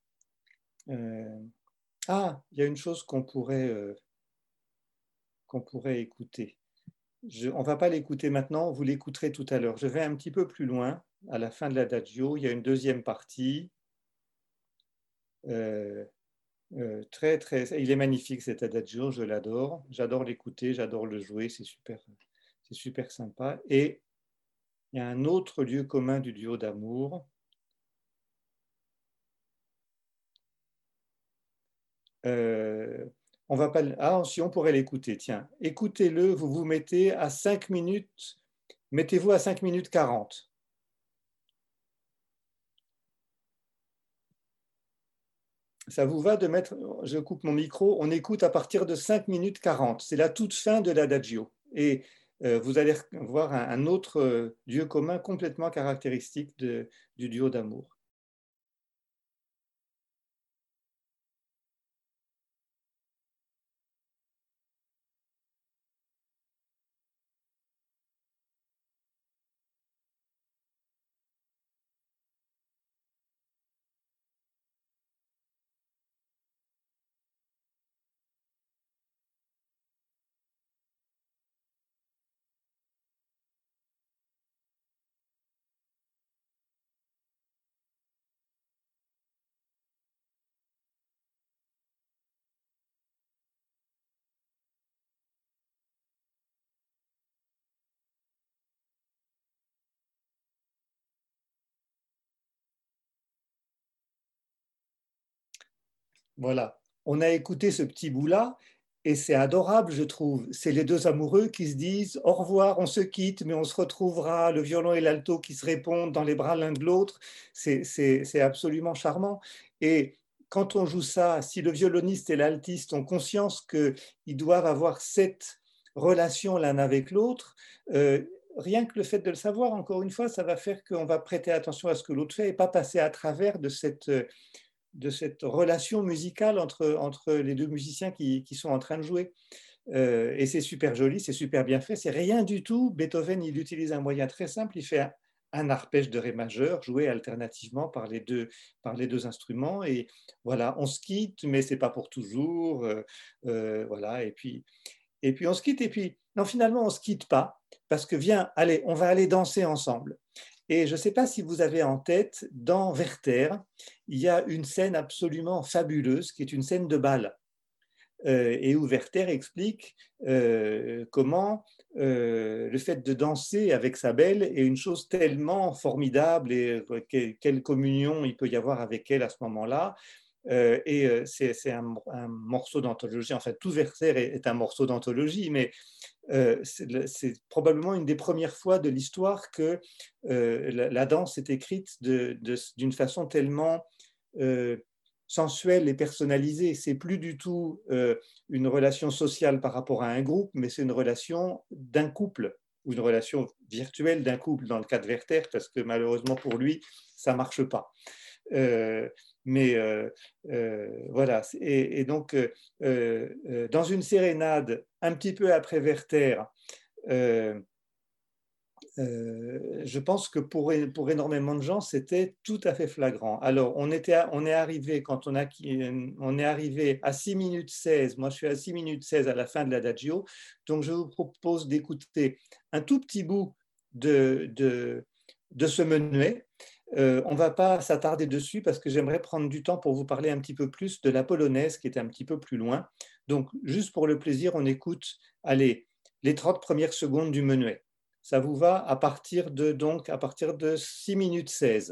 il y a une chose qu'on pourrait écouter. On ne va pas l'écouter maintenant, vous l'écouterez tout à l'heure. Je vais un petit peu plus loin, à la fin de l'adagio, il y a une deuxième partie. Très, très, il est magnifique cet adagio, je l'adore. J'adore l'écouter, j'adore le jouer, c'est super sympa. Et il y a un autre lieu commun du duo d'amour. On va pas... si on pourrait l'écouter, tiens, écoutez-le, vous vous mettez à 5 minutes, mettez-vous à 5 minutes 40. Ça vous va de mettre, je coupe mon micro, on écoute à partir de 5 minutes 40. C'est la toute fin de l'adagio. Et vous allez voir un autre lieu commun complètement caractéristique du duo d'amour. Voilà, on a écouté ce petit bout-là et c'est adorable, je trouve. C'est les deux amoureux qui se disent au revoir, on se quitte, mais on se retrouvera, le violon et l'alto qui se répondent dans les bras l'un de l'autre. C'est absolument charmant. Et quand on joue ça, si le violoniste et l'altiste ont conscience qu'ils doivent avoir cette relation l'un avec l'autre, rien que le fait de le savoir, encore une fois, ça va faire qu'on va prêter attention à ce que l'autre fait et pas passer à travers de cette relation musicale entre les deux musiciens qui sont en train de jouer. Et c'est super joli, c'est super bien fait. C'est rien du tout. Beethoven, il utilise un moyen très simple. Il fait un arpège de ré majeur joué alternativement par les deux instruments. Et voilà, on se quitte, mais c'est pas pour toujours. Voilà, et puis on se quitte. Et puis, non, finalement, on se quitte pas parce que viens, allez, on va aller danser ensemble. Et je ne sais pas si vous avez en tête, dans Werther, il y a une scène absolument fabuleuse qui est une scène de bal. Et où Werther explique comment le fait de danser avec sa belle est une chose tellement formidable et quelle communion il peut y avoir avec elle à ce moment-là. C'est un morceau d'anthologie, enfin tout Werther est un morceau d'anthologie, mais c'est probablement une des premières fois de l'histoire que la danse est écrite d'une façon tellement sensuelle et personnalisée. C'est plus du tout une relation sociale par rapport à un groupe, mais c'est une relation d'un couple ou une relation virtuelle d'un couple dans le cas de Werther, parce que malheureusement pour lui, ça ne marche pas. Voilà. Et donc, dans une sérénade, un petit peu après Werther, je pense que pour énormément de gens, c'était tout à fait flagrant. Alors, on est arrivé, quand on est arrivé à 6 minutes 16, moi je suis à 6 minutes 16 à la fin de l'adagio, donc je vous propose d'écouter un tout petit bout de ce menuet. On ne va pas s'attarder dessus parce que j'aimerais prendre du temps pour vous parler un petit peu plus de la polonaise qui est un petit peu plus loin. Donc, juste pour le plaisir, on écoute, allez, les 30 premières secondes du menuet. Ça vous va à partir de 6 minutes 16.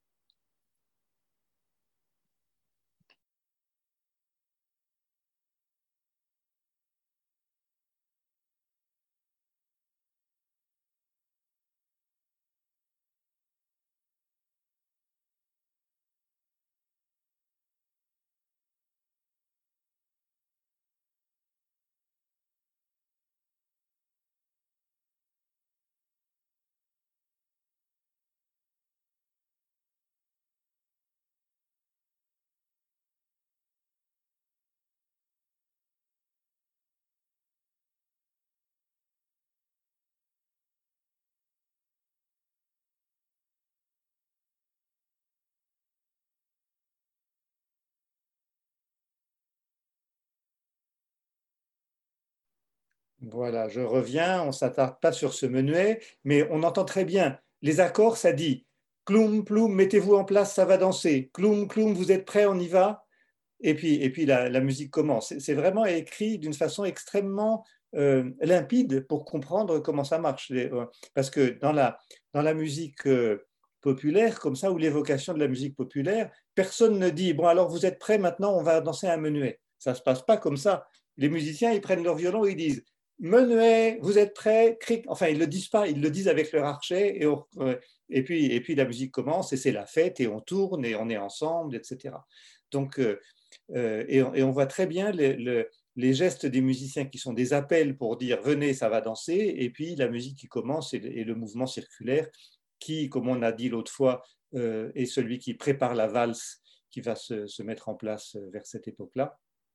Voilà, je reviens, on ne s'attarde pas sur ce menuet, mais on entend très bien. Les accords, ça dit « Cloum, ploum, mettez-vous en place, ça va danser. Cloum, cloum, vous êtes prêts, on y va ?» Et puis la musique commence. C'est vraiment écrit d'une façon extrêmement limpide pour comprendre comment ça marche. Parce que dans la musique populaire, comme ça, ou l'évocation de la musique populaire, personne ne dit « Bon, alors vous êtes prêts, maintenant on va danser un menuet. » Ça ne se passe pas comme ça. Les musiciens, ils prennent leur violon et ils disent menuet, vous êtes prêts? Cric. Enfin, ils ne le disent pas, ils le disent avec leur archet, et puis la musique commence, et c'est la fête, et on tourne, et on est ensemble, etc. Donc, et on voit très bien les gestes des musiciens qui sont des appels pour dire venez, ça va danser, et puis la musique qui commence et le mouvement circulaire qui, comme on a dit l'autre fois, est celui qui prépare la valse qui va se mettre en place vers cette époque-là.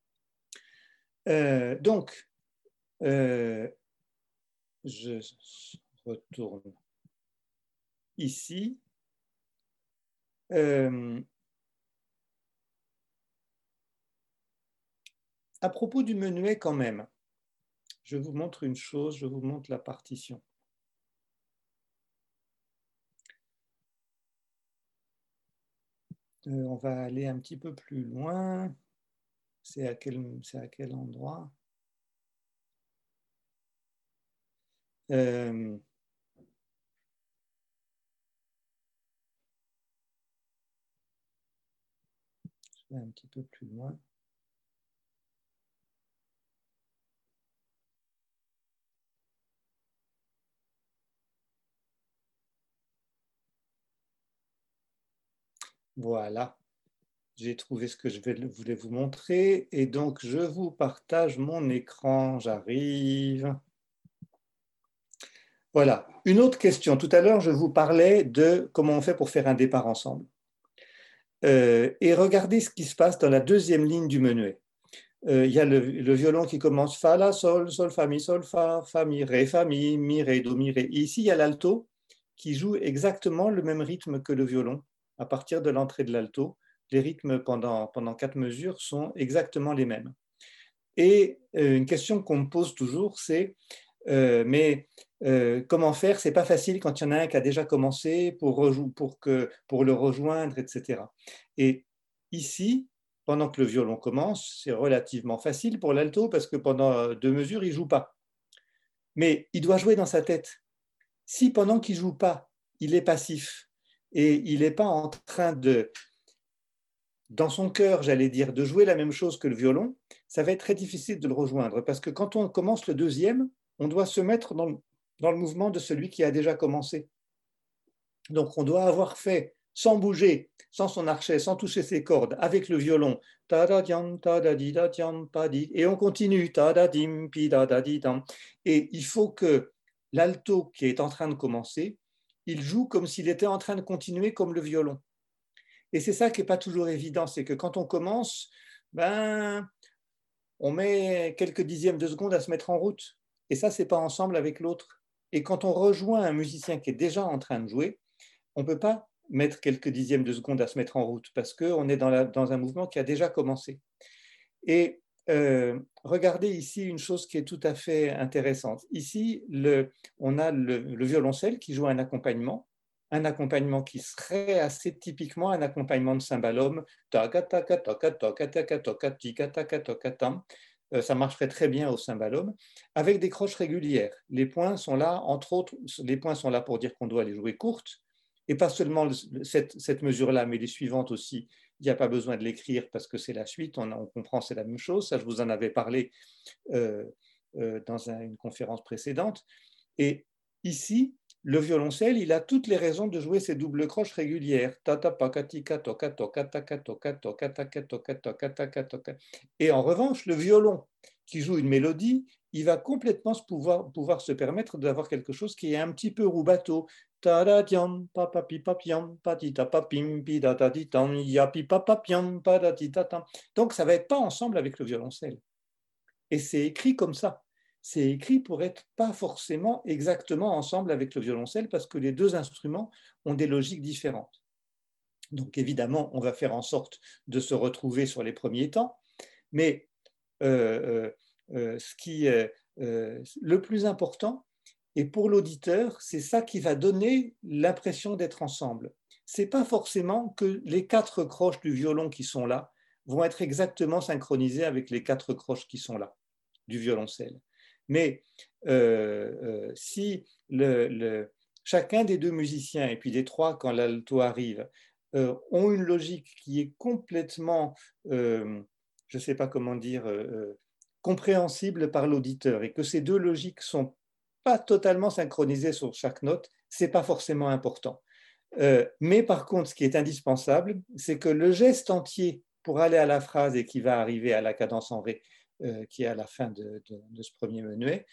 Donc, je retourne ici. À propos du menuet quand même, je vous montre une chose, je vous montre la partition. On va aller un petit peu plus loin. C'est à quel endroit? Je vais un petit peu plus loin. Voilà, j'ai trouvé ce que je voulais vous montrer et donc je vous partage mon écran, j'arrive. Voilà, une autre question. Tout à l'heure, je vous parlais de comment on fait pour faire un départ ensemble. Et regardez ce qui se passe dans la deuxième ligne du menuet. Il y a le violon qui commence fa, la, sol, fa, mi, ré, do, mi, ré. Et ici, il y a l'alto qui joue exactement le même rythme que le violon à partir de l'entrée de l'alto. Les rythmes pendant 4 mesures sont exactement les mêmes. Et une question qu'on me pose toujours, c'est comment faire? C'est pas facile quand il y en a un qui a déjà commencé pour le rejoindre, etc. Et ici, pendant que le violon commence, c'est relativement facile pour l'alto parce que pendant 2 mesures, il ne joue pas. Mais il doit jouer dans sa tête. Si pendant qu'il ne joue pas, il est passif et il n'est pas en train de, dans son cœur, j'allais dire, de jouer la même chose que le violon, ça va être très difficile de le rejoindre parce que quand on commence le deuxième, on doit se mettre dans le mouvement de celui qui a déjà commencé. Donc on doit avoir fait, sans bouger, sans son archet, sans toucher ses cordes, avec le violon, et on continue, et il faut que l'alto qui est en train de commencer, il joue comme s'il était en train de continuer comme le violon. Et c'est ça qui n'est pas toujours évident, c'est que quand on commence, on met quelques dixièmes de seconde à se mettre en route. Et ça, ce n'est pas ensemble avec l'autre. Et quand on rejoint un musicien qui est déjà en train de jouer, on ne peut pas mettre quelques dixièmes de seconde à se mettre en route parce qu'on est dans un mouvement qui a déjà commencé. Et regardez ici une chose qui est tout à fait intéressante. Ici, on a le violoncelle qui joue un accompagnement qui serait assez typiquement un accompagnement de cymbalum. Ça marcherait très bien au cymbalum, avec des croches régulières. Les points sont là, entre autres, les points sont là pour dire qu'on doit les jouer courtes, et pas seulement cette mesure-là, mais les suivantes aussi. Il n'y a pas besoin de l'écrire parce que c'est la suite, on comprend, c'est la même chose. Ça, je vous en avais parlé dans une conférence précédente. Et ici, le violoncelle, il a toutes les raisons de jouer ces doubles croches régulières. Et en revanche, le violon qui joue une mélodie, il va complètement pouvoir se permettre d'avoir quelque chose qui est un petit peu rubato. Donc ça va être pas ensemble avec le violoncelle. Et c'est écrit comme ça. C'est écrit pour être pas forcément exactement ensemble avec le violoncelle parce que les deux instruments ont des logiques différentes. Donc évidemment, on va faire en sorte de se retrouver sur les premiers temps, mais le plus important, et pour l'auditeur, c'est ça qui va donner l'impression d'être ensemble. C'est pas forcément que les quatre croches du violon qui sont là vont être exactement synchronisées avec les quatre croches qui sont là du violoncelle. Mais si chacun des deux musiciens, et puis des trois quand l'alto arrive, ont une logique qui est complètement, je ne sais pas comment dire, compréhensible par l'auditeur, et que ces deux logiques sont pas totalement synchronisées sur chaque note, c'est pas forcément important. Mais par contre, ce qui est indispensable, c'est que le geste entier pour aller à la phrase et qui va arriver à la cadence en ré, qui est à la fin de ce premier menuet,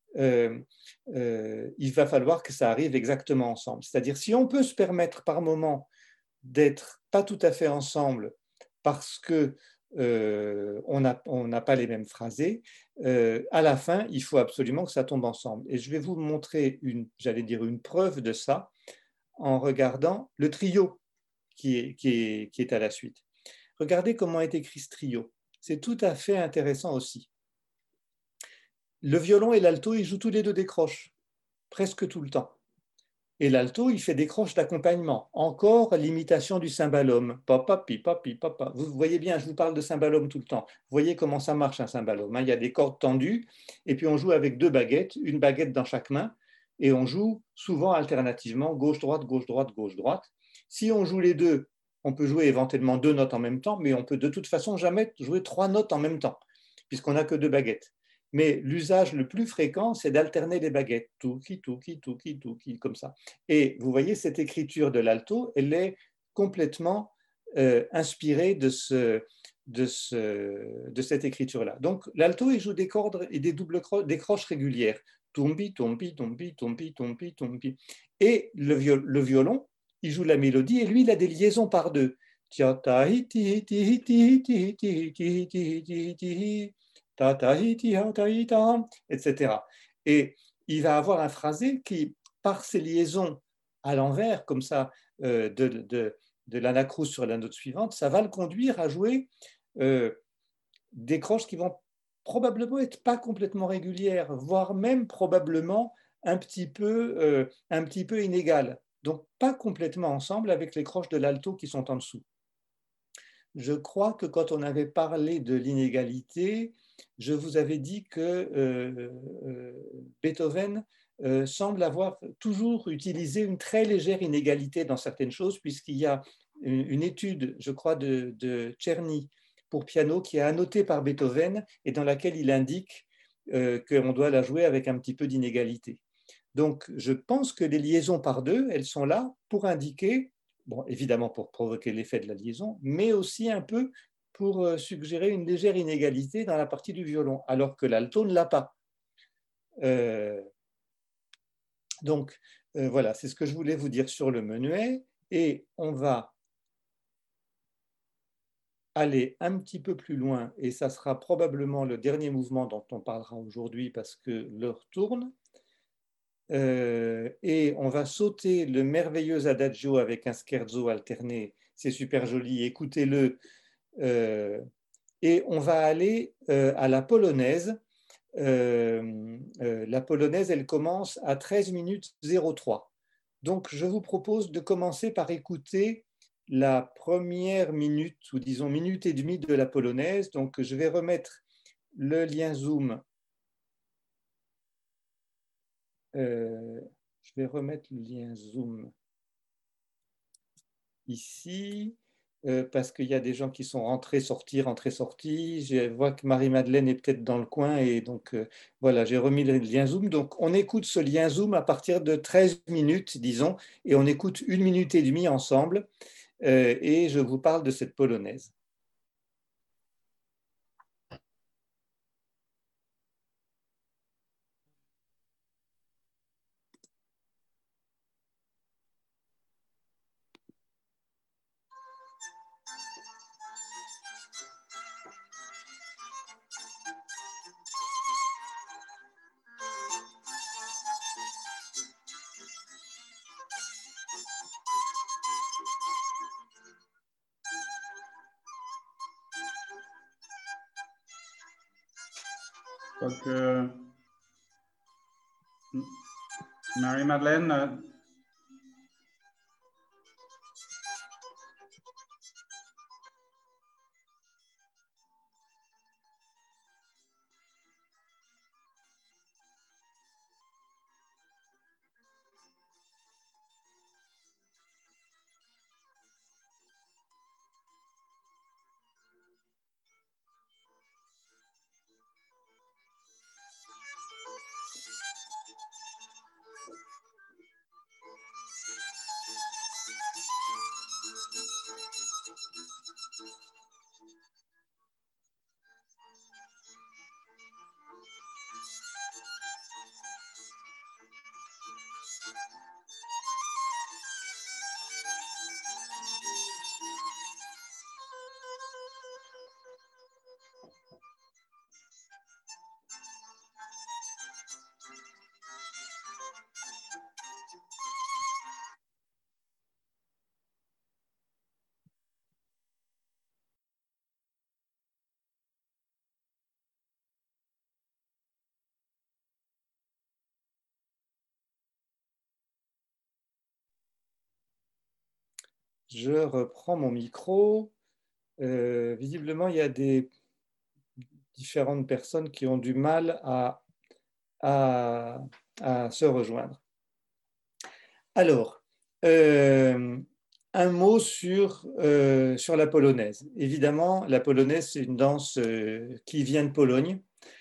il va falloir que ça arrive exactement ensemble. C'est-à-dire, si on peut se permettre par moment d'être pas tout à fait ensemble parce que on n'a pas les mêmes phrasés, à la fin, il faut absolument que ça tombe ensemble. Et je vais vous montrer j'allais dire une preuve de ça en regardant le trio qui est à la suite. Regardez comment est écrit ce trio. C'est tout à fait intéressant aussi. Le violon et l'alto, ils jouent tous les deux des croches, presque tout le temps. Et l'alto, il fait des croches d'accompagnement. Encore l'imitation du cymbalum. Papa, pi, papi, papa. Vous voyez bien, je vous parle de cymbalum tout le temps. Vous voyez comment ça marche un cymbalum. Il y a des cordes tendues, et puis on joue avec deux baguettes, une baguette dans chaque main, et on joue souvent alternativement gauche-droite, gauche-droite, gauche-droite. Si on joue les deux, on peut jouer éventuellement deux notes en même temps, mais on peut de toute façon jamais jouer trois notes en même temps, puisqu'on n'a que deux baguettes. Mais l'usage le plus fréquent, c'est d'alterner les baguettes, touki, touki, touki, touki, comme ça. Et vous voyez, cette écriture de l'alto, elle est complètement inspirée de cette écriture-là. Donc, l'alto, il joue des cordes et des croches régulières. Tombi, tombi, tombi, tombi, tombi, tombi. Et le violon, il joue la mélodie et lui, il a des liaisons par deux. Etc. Et il va avoir un phrasé qui, par ses liaisons à l'envers, comme ça, de l'anacrouse sur la note suivante, ça va le conduire à jouer des croches qui vont probablement être pas complètement régulières, voire même probablement un petit peu inégales. Donc pas complètement ensemble avec les croches de l'alto qui sont en dessous. Je crois que quand on avait parlé de l'inégalité, je vous avais dit que Beethoven semble avoir toujours utilisé une très légère inégalité dans certaines choses, puisqu'il y a une étude, je crois, de Czerny pour piano qui est annotée par Beethoven et dans laquelle il indique qu'on doit la jouer avec un petit peu d'inégalité. Donc, je pense que les liaisons par deux, elles sont là pour indiquer, bon, évidemment pour provoquer l'effet de la liaison, mais aussi un peu pour suggérer une légère inégalité dans la partie du violon, alors que l'alto ne l'a pas. Donc, voilà, c'est ce que je voulais vous dire sur le menuet. Et on va aller un petit peu plus loin, et ça sera probablement le dernier mouvement dont on parlera aujourd'hui parce que l'heure tourne. et on va sauter le merveilleux adagio avec un scherzo alterné, c'est super joli, écoutez-le, et on va aller à la polonaise. La polonaise, elle commence à 13 minutes 03. Donc, je vous propose de commencer par écouter la première minute, ou disons minute et demie de la polonaise. Donc, je vais remettre le lien Zoom. Je vais remettre le lien Zoom ici, parce qu'il y a des gens qui sont rentrés, sortis, rentrés, sortis. Je vois que Marie-Madeleine est peut-être dans le coin, et donc voilà, j'ai remis le lien Zoom. Donc, on écoute ce lien Zoom à partir de 13 minutes, disons, et on écoute 1 minute et demie ensemble, et je vous parle de cette polonaise. Donc, Marie-Madeleine, Je reprends mon micro. Visiblement, il y a des différentes personnes qui ont du mal à se rejoindre. Alors, un mot sur la polonaise. Évidemment, la polonaise, c'est une danse qui vient de Pologne,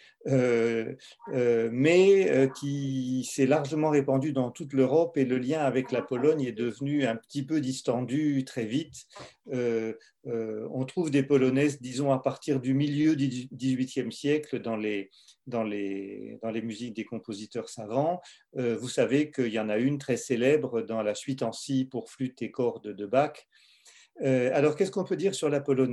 mais qui s'est largement répandue dans toute l'Europe, et le lien avec la Pologne est devenu un petit peu distendu très vite. On trouve des polonaises, disons, à partir du milieu du XVIIIe siècle dans les musiques des compositeurs savants. Vous savez qu'il y en a une très célèbre dans la suite en si pour flûte et cordes de Bach. Alors, qu'est-ce qu'on peut dire sur la polonaise ?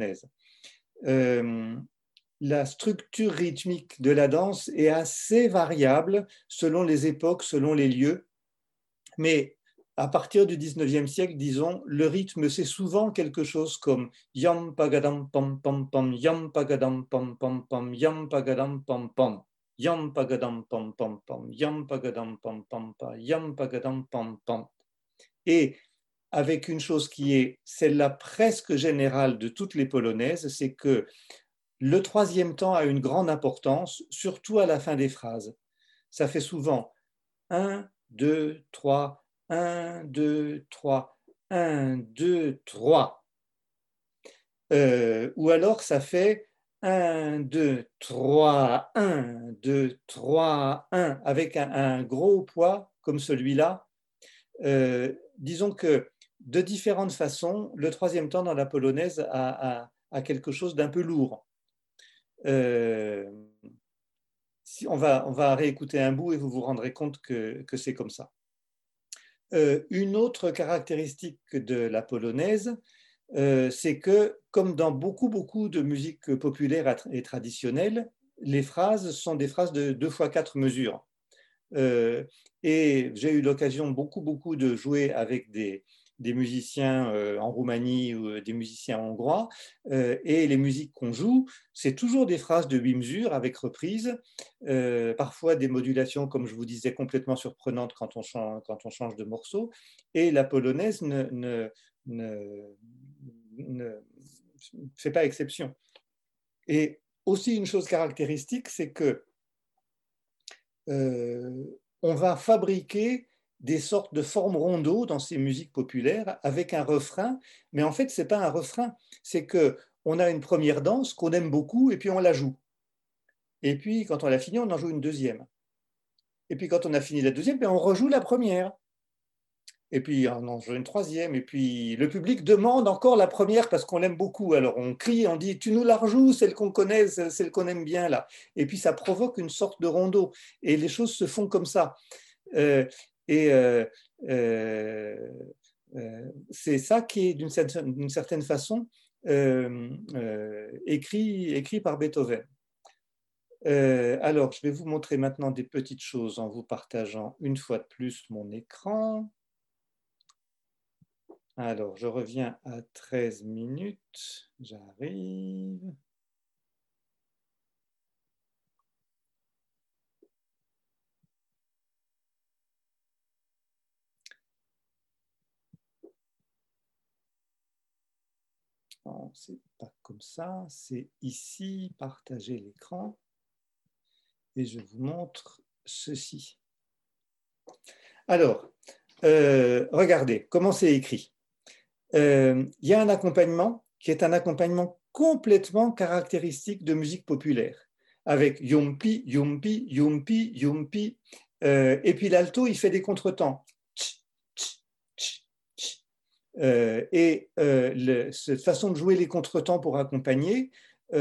La structure rythmique de la danse est assez variable selon les époques, selon les lieux, mais à partir du 19e siècle, disons, le rythme, c'est souvent quelque chose comme yam pagadam pam pam pam, yam pagadam pam pam pam, yam pagadam pam pam, yam pagadam pam pam pam, yam pagadam pam pam pam, yam pagadam pam pam. Et avec une chose qui est celle-là presque générale de toutes les polonaises, c'est que le troisième temps a une grande importance, surtout à la fin des phrases. Ça fait souvent 1, 2, 3, 1, 2, 3, 1, 2, 3. Ou alors ça fait 1, 2, 3, 1, 2, 3, 1, avec un gros poids comme celui-là. Disons que de différentes façons, le troisième temps dans la polonaise a quelque chose d'un peu lourd. On va réécouter un bout et vous vous rendrez compte que c'est comme ça. Une autre caractéristique de la polonaise, c'est que, comme dans beaucoup de musique populaire et traditionnelle, les phrases sont des phrases de 2 fois 4 mesures. Et j'ai eu l'occasion beaucoup de jouer avec des musiciens en Roumanie ou des musiciens hongrois, et les musiques qu'on joue, c'est toujours des phrases de Wimsur avec reprise, parfois des modulations, comme je vous disais, complètement surprenantes quand on change de morceau, et la polonaise ne fait pas exception. Et aussi une chose caractéristique, c'est que on va fabriquer des sortes de formes rondeaux dans ces musiques populaires avec un refrain, mais en fait, ce n'est pas un refrain, c'est qu'on a une première danse qu'on aime beaucoup et puis on la joue. Et puis, quand on l'a fini, on en joue une deuxième. Et puis, quand on a fini la deuxième, on rejoue la première. Et puis, on en joue une troisième. Et puis, le public demande encore la première parce qu'on l'aime beaucoup. Alors, on crie, on dit, tu nous la rejoues, celle qu'on connaît, celle qu'on aime bien, là. Et puis, ça provoque une sorte de rondeau. Et les choses se font comme ça. C'est ça qui est, d'une certaine façon, écrit par Beethoven. Alors, je vais vous montrer maintenant des petites choses en vous partageant une fois de plus mon écran. Alors, je reviens à 13 minutes. J'arrive. Non, c'est pas comme ça. C'est ici, partager l'écran. Et je vous montre ceci. Alors, regardez comment c'est écrit. Il y a un accompagnement qui est un accompagnement complètement caractéristique de musique populaire, avec yumpi, yumpi, yumpi, yumpi, et puis l'alto, il fait des contretemps. Cette façon de jouer les contretemps pour accompagner,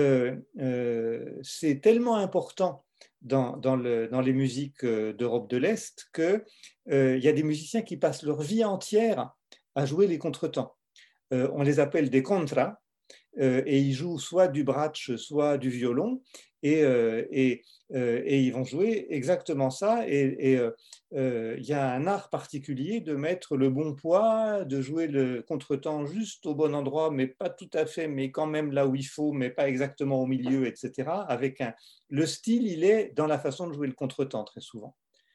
c'est tellement important dans les musiques d'Europe de l'Est qu'il y a des musiciens qui passent leur vie entière à jouer les contretemps. On les appelle des contras, et ils jouent soit du bratsch, soit du violon, et ils vont jouer exactement ça. Et il y a un art particulier de mettre le bon poids, de jouer le contretemps juste au bon endroit, mais pas tout à fait, mais quand même là où il faut, mais pas exactement au milieu, etc. Le style, il est dans la façon de jouer le contretemps très souvent.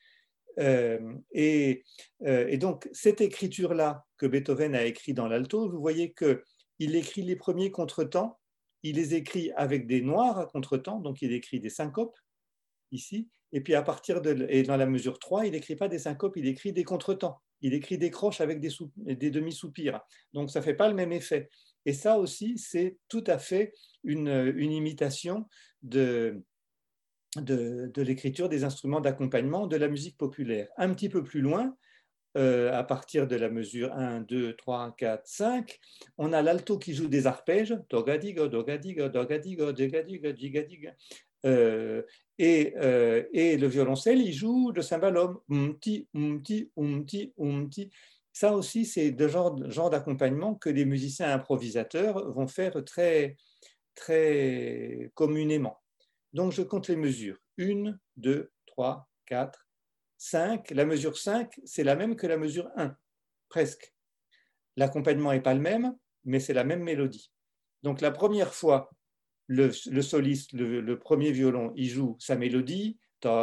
Et donc, cette écriture-là que Beethoven a écrit dans l'alto, vous voyez qu'il écrit les premiers contretemps, il les écrit avec des noirs à contretemps, donc il écrit des syncopes, ici, et puis et dans la mesure 3, il n'écrit pas des syncopes, il écrit des contretemps, il écrit des croches avec des demi-soupirs, donc ça ne fait pas le même effet. Et ça aussi, c'est tout à fait une imitation de l'écriture des instruments d'accompagnement de la musique populaire. Un petit peu plus loin, à partir de la mesure 1, 2, 3, 4, 5, on a l'alto qui joue des arpèges, dogadigo, dogadigo, dogadigo, digadigo, digadigo, et le violoncelle, il joue le cymbalum, umti, umti, umti, umti. Ça aussi, c'est le genre d'accompagnement que les musiciens improvisateurs vont faire très, très communément. Donc, je compte les mesures. 1, 2, 3, 4, 5. La mesure 5, c'est la même que la mesure 1, presque. L'accompagnement n'est pas le même, mais c'est la même mélodie. Donc, la première fois, le soliste, le premier violon, il joue sa mélodie,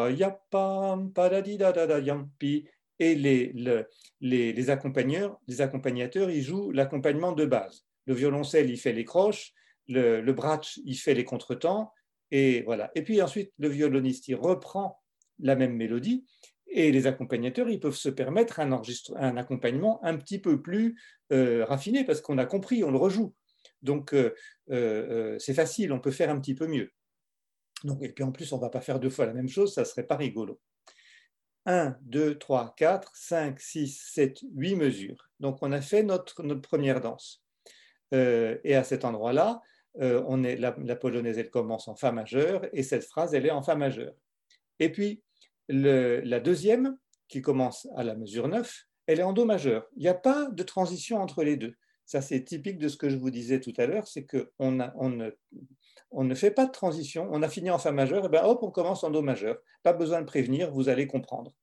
et les accompagnateurs, ils jouent l'accompagnement de base. Le violoncelle, il fait les croches, le bratsch, il fait les contretemps, et voilà. Et puis ensuite, le violoniste, il reprend la même mélodie, et les accompagnateurs, ils peuvent se permettre un accompagnement un petit peu plus raffiné, parce qu'on a compris, on le rejoue. Donc, c'est facile, on peut faire un petit peu mieux. Donc, et puis en plus, on ne va pas faire 2 fois la même chose, ça ne serait pas rigolo. 1, 2, 3, 4, 5, 6, 7, 8 mesures. Donc, on a fait notre première danse. Et à cet endroit-là, la polonaise, elle commence en fa majeur, et cette phrase, elle est en fa majeur. Et puis, la deuxième, qui commence à la mesure 9, elle est en do majeur. Il n'y a pas de transition entre les deux. Ça, c'est typique de ce que je vous disais tout à l'heure, c'est qu'on on ne fait pas de transition, on a fini en Fa majeur, et bien hop, on commence en Do majeur. Pas besoin de prévenir, vous allez comprendre.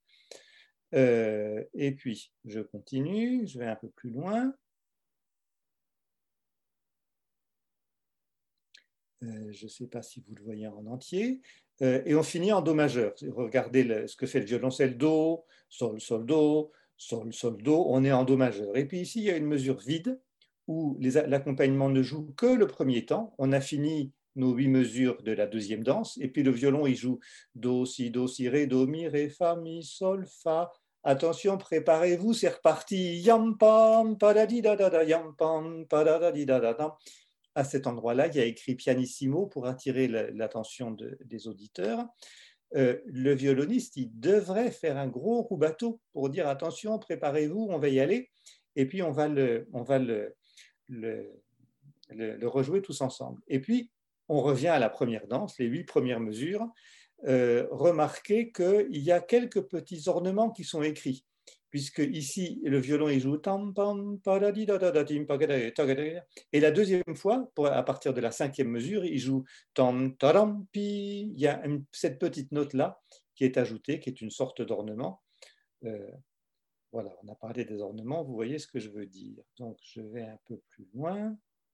Et puis, je continue, je vais un peu plus loin. Je ne sais pas si vous le voyez en entier. Et on finit en Do majeur. Regardez ce que fait le violoncelle Do, Sol, Sol, Do, Sol, Sol, Do, on est en Do majeur. Et puis ici, il y a une mesure vide où l'accompagnement ne joue que le premier temps. On a fini nos 8 mesures de la deuxième danse, et puis le violon, il joue Do, Si, Ré, Do, Mi, Ré, Fa, Mi, Sol, Fa. Attention, préparez-vous, c'est reparti. Yam, pam, padadi, da, da, da, yam, pam, padadi, da, da, da. À cet endroit-là, il y a écrit pianissimo pour attirer l'attention des auditeurs. Le violoniste, il devrait faire un gros rubato pour dire attention, préparez-vous, on va y aller. Et puis, on va le rejouer tous ensemble. Et puis, on revient à la première danse, les 8 premières mesures. Remarquez qu'il y a quelques petits ornements qui sont écrits, puisque ici, le violon, il joue et la deuxième fois, à partir de la 5e mesure, il joue il y a cette petite note-là qui est ajoutée, qui est une sorte d'ornement. Voilà, on a parlé des ornements, vous voyez ce que je veux dire. Donc, je vais un peu plus loin.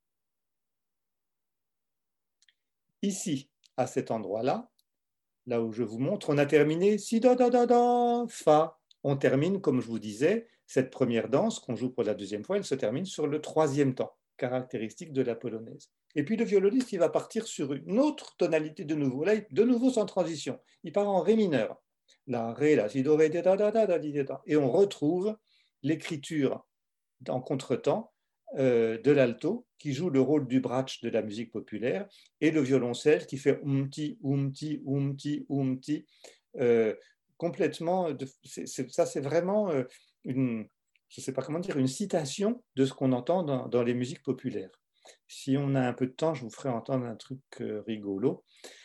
Ici, à cet endroit-là, là où je vous montre, on a terminé Si, Da, Da, Da, Da, Fa. On termine, comme je vous disais, cette première danse qu'on joue pour la deuxième fois, elle se termine sur le 3e temps, caractéristique de la polonaise. Et puis le violoniste, il va partir sur une autre tonalité de nouveau, là, de nouveau sans transition. Il part en Ré mineur. La, Ré, la, Si, Do, Ré, Da, Da, Da, Da, Da, Da. Et on retrouve l'écriture en contretemps de l'alto, qui joue le rôle du brach de la musique populaire, et le violoncelle qui fait umti, umti, umti, umti, complètement, ça c'est vraiment une, je ne sais pas comment dire, une citation de ce qu'on entend dans les musiques populaires. Si on a un peu de temps, je vous ferai entendre un truc rigolo.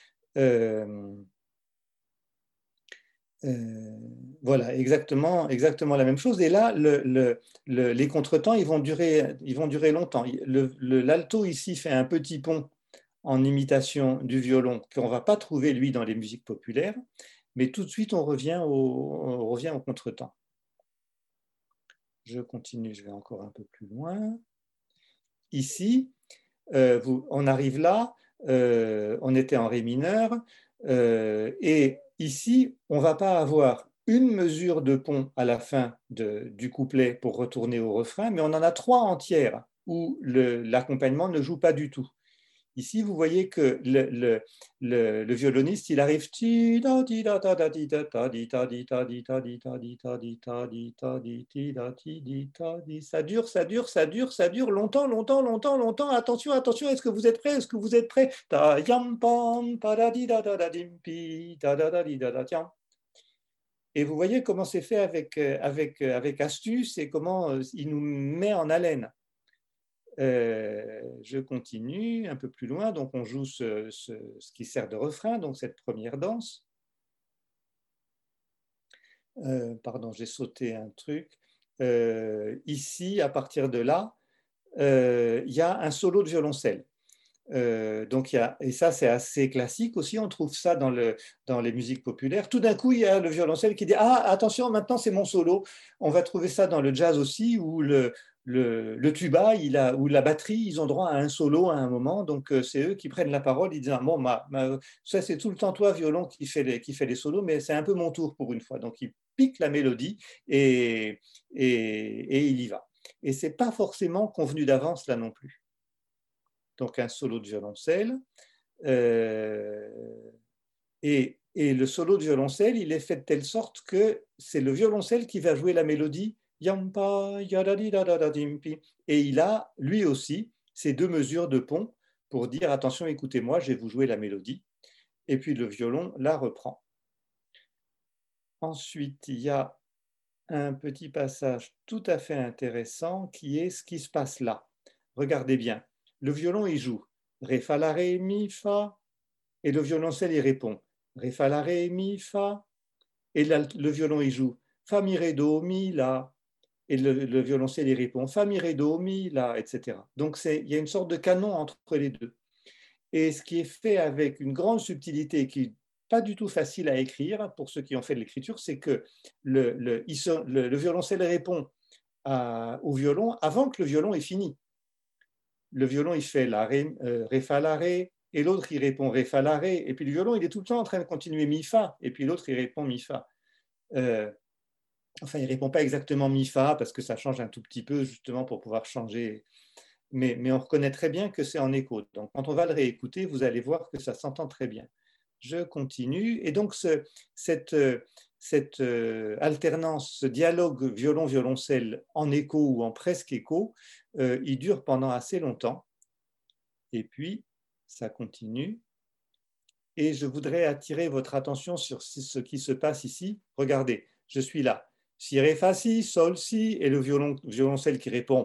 Voilà, exactement la même chose. Et là, les contretemps, ils vont durer longtemps. L'alto ici fait un petit pont en imitation du violon qu'on ne va pas trouver, lui, dans les musiques populaires, mais tout de suite, on revient au contretemps. Je continue, je vais encore un peu plus loin. Ici, on arrive là, on était en Ré mineur, et ici, on ne va pas avoir une mesure de pont à la fin du couplet pour retourner au refrain, mais on en a 3 entières où l'accompagnement ne joue pas du tout. Ici, vous voyez que le violoniste, il arrive, ça dure, ça dure, ça dure, ça dure longtemps, longtemps, longtemps, longtemps. Attention, attention, est-ce que vous êtes prêts? Est-ce que vous êtes prêts? Et vous voyez comment c'est fait avec astuce et comment il nous met en haleine. Je continue un peu plus loin, donc on joue ce qui sert de refrain, donc cette première danse. Pardon, j'ai sauté un truc. Ici, à partir de là, il y a un solo de violoncelle. Donc et ça c'est assez classique aussi, on trouve ça dans les musiques populaires. Tout d'un coup il y a le violoncelle qui dit ah attention maintenant c'est mon solo. On va trouver ça dans le jazz aussi où le tuba ou la batterie ils ont droit à un solo à un moment, donc c'est eux qui prennent la parole, ils disent ah, bon ça c'est tout le temps toi violon qui fait les solos, mais c'est un peu mon tour pour une fois, donc il pique la mélodie et il y va. Et c'est pas forcément convenu d'avance là non plus. Donc un solo de violoncelle. Et le solo de violoncelle, il est fait de telle sorte que c'est le violoncelle qui va jouer la mélodie. Et il a, lui aussi, ces 2 mesures de pont pour dire attention, écoutez-moi, je vais vous jouer la mélodie. Et puis le violon la reprend. Ensuite, il y a un petit passage tout à fait intéressant qui est ce qui se passe là. Regardez bien. Le violon, il joue Ré, Fa, La, Ré, Mi, Fa. Et le violoncelle, il répond Ré, Fa, La, Ré, Mi, Fa. Et le violon, il joue Fa, Mi, Ré, Do, Mi, La. Et le violoncelle, il répond Fa, Mi, Ré, Do, Mi, La, etc. Donc, il y a une sorte de canon entre les deux. et ce qui est fait avec une grande subtilité qui n'est pas du tout facile à écrire pour ceux qui ont fait de l'écriture, c'est que le violoncelle répond au violon avant que le violon ait fini. Le violon, il fait la ré, fa, la, ré, et l'autre, il répond ré, fa, la, ré, et puis le violon, il est tout le temps en train de continuer mi, fa, et puis l'autre, il répond mi, fa. Enfin, il ne répond pas exactement mi, fa, parce que ça change un tout petit peu, justement, pour pouvoir changer. Mais on reconnaît très bien que c'est en écho. Donc, quand on va le réécouter, vous allez voir que ça s'entend très bien. Je continue. Et donc, cette alternance, ce dialogue violon-violoncelle en écho ou en presque écho, il dure pendant assez longtemps. Et puis, ça continue. Et je voudrais attirer votre attention sur ce qui se passe ici. Regardez, je suis là. Si, ré, fa, si, sol, si, et le violoncelle qui répond,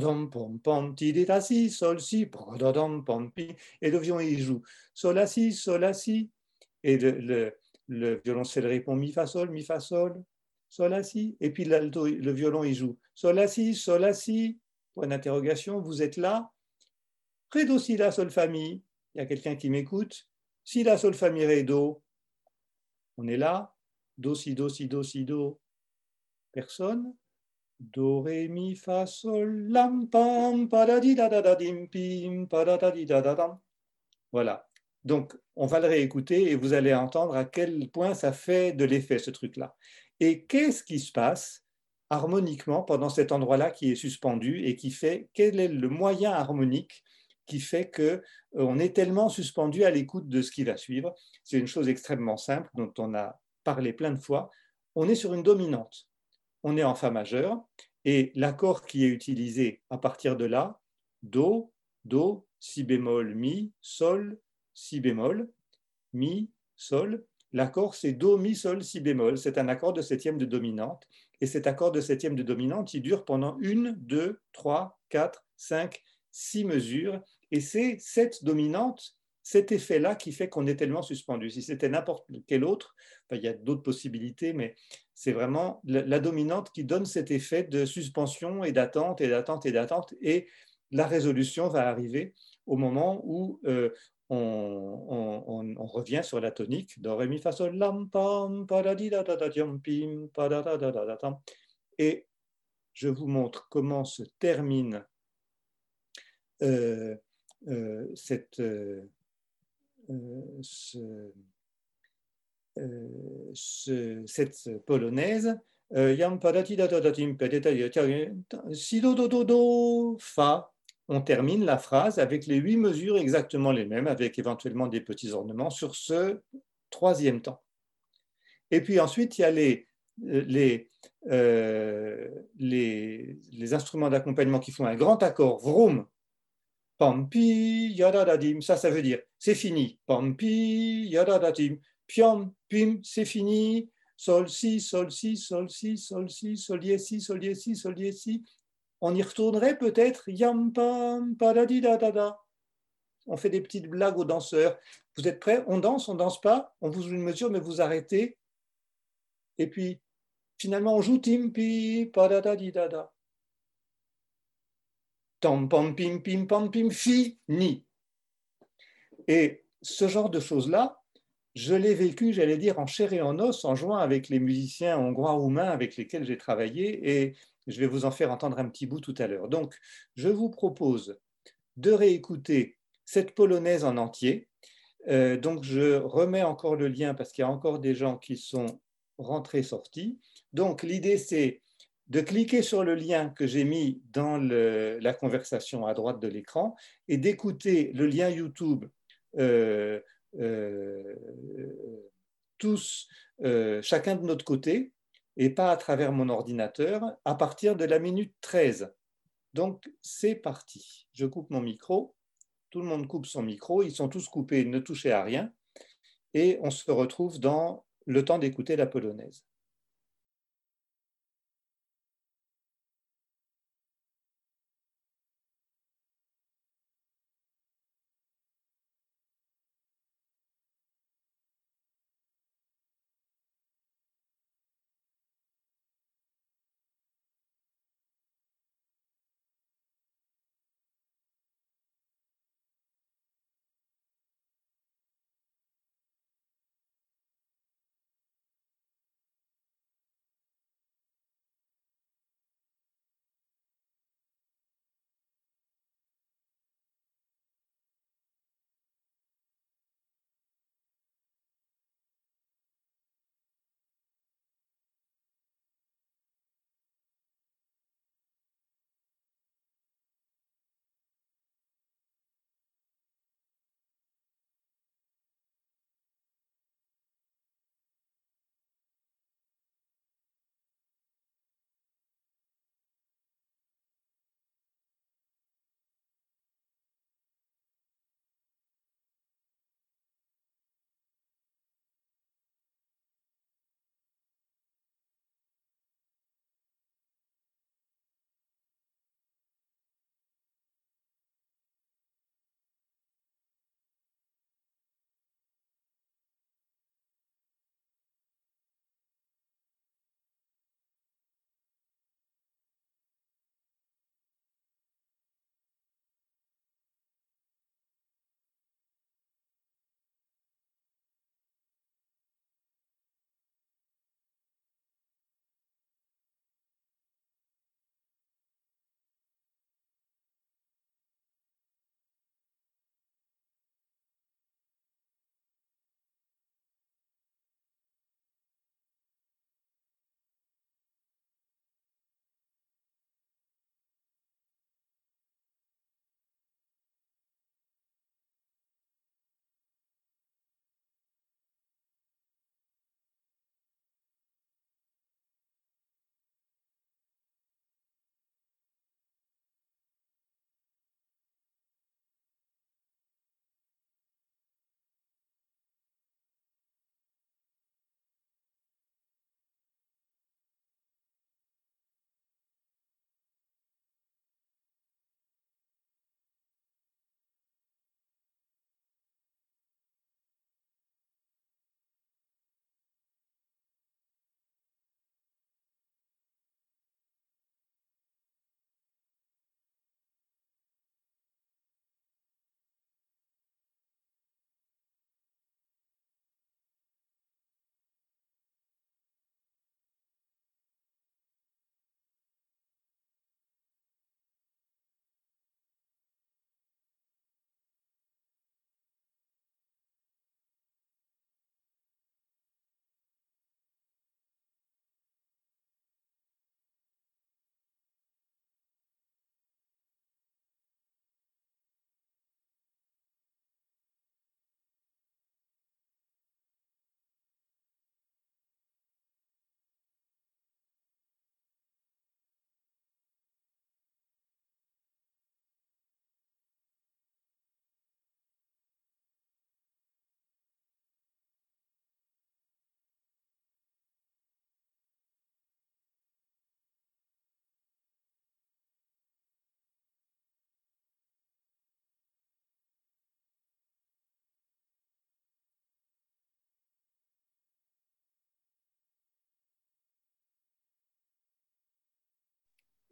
ti, dé, ta, si, sol, si, et le violon il joue, sol, la, si, et le violoncelle répond mi, fa, sol, la, si, et puis le violon il joue, sol, la, si, point d'interrogation, vous êtes là, ré, do, si, la, sol, fa, mi, il y a quelqu'un qui m'écoute, si, la, sol, fa, mi, ré, do, on est là, do, si, do, si, do, si, do, personne, do, ré, mi, fa, sol, lam, pam, padadi, da, da, da, dim, pim, padadi, da, da, dam. Voilà. Donc, on va le réécouter et vous allez entendre à quel point ça fait de l'effet, ce truc-là. Et qu'est-ce qui se passe harmoniquement pendant cet endroit-là qui est suspendu et qui fait, quel est le moyen harmonique qui fait qu'on est tellement suspendu à l'écoute de ce qui va suivre. C'est une chose extrêmement simple dont on a parlé plein de fois. On est sur une dominante. On est en fa majeur et l'accord qui est utilisé à partir de là, do, do, si bémol, mi, sol, si bémol, mi, sol. L'accord, c'est do, mi, sol, si bémol. C'est un accord de septième de dominante. Et cet accord de septième de dominante, il dure pendant 1, 2, 3, 4, 5, 6 mesures. Et c'est cette dominante, cet effet-là qui fait qu'on est tellement suspendu. Si c'était n'importe quel autre, enfin, il y a d'autres possibilités, mais c'est vraiment la dominante qui donne cet effet de suspension et d'attente et d'attente et d'attente. Et la résolution va arriver au moment où on revient sur la tonique do, ré, mi, fa, sol, lam, pam, padadi, da, da, da, diam, pim, padada, da, da, da, tam. Et je vous montre comment se termine cette polonaise. Yam, padati, da, da, da, tim, si, do, do, do, do, fa. On termine la phrase avec les 8 mesures exactement les mêmes, avec éventuellement des petits ornements sur ce troisième temps. Et puis ensuite, il y a les instruments d'accompagnement qui font un grand accord, vroom, pam-pi, yadadadim, ça veut dire c'est fini, pam-pi, yadadadim, piam, pim, c'est fini, sol, si, sol, si, sol, si, sol, si, sol, si, sol, si, sol, si. On y retournerait peut-être, yam, pam, padadi, da, da, da. On fait des petites blagues aux danseurs. Vous êtes prêts? On danse pas, on vous joue une mesure, mais vous arrêtez. Et puis, finalement, on joue timpi, padadadidada. Tam, pam, pim, pim, pam, pim, fini. Et ce genre de choses-là, je l'ai vécu, j'allais dire, en chair et en os, en jouant avec les musiciens hongrois roumains avec lesquels j'ai travaillé, et je vais vous en faire entendre un petit bout tout à l'heure. Donc, je vous propose de réécouter cette polonaise en entier. Donc, je remets encore le lien parce qu'il y a encore des gens qui sont rentrés, sortis. Donc, l'idée, c'est de cliquer sur le lien que j'ai mis dans la conversation à droite de l'écran et d'écouter le lien YouTube tous, chacun de notre côté, et pas à travers mon ordinateur, à partir de la minute 13. Donc, c'est parti. Je coupe mon micro. Tout le monde coupe son micro. Ils sont tous coupés, ne touchez à rien. Et on se retrouve dans le temps d'écouter la polonaise.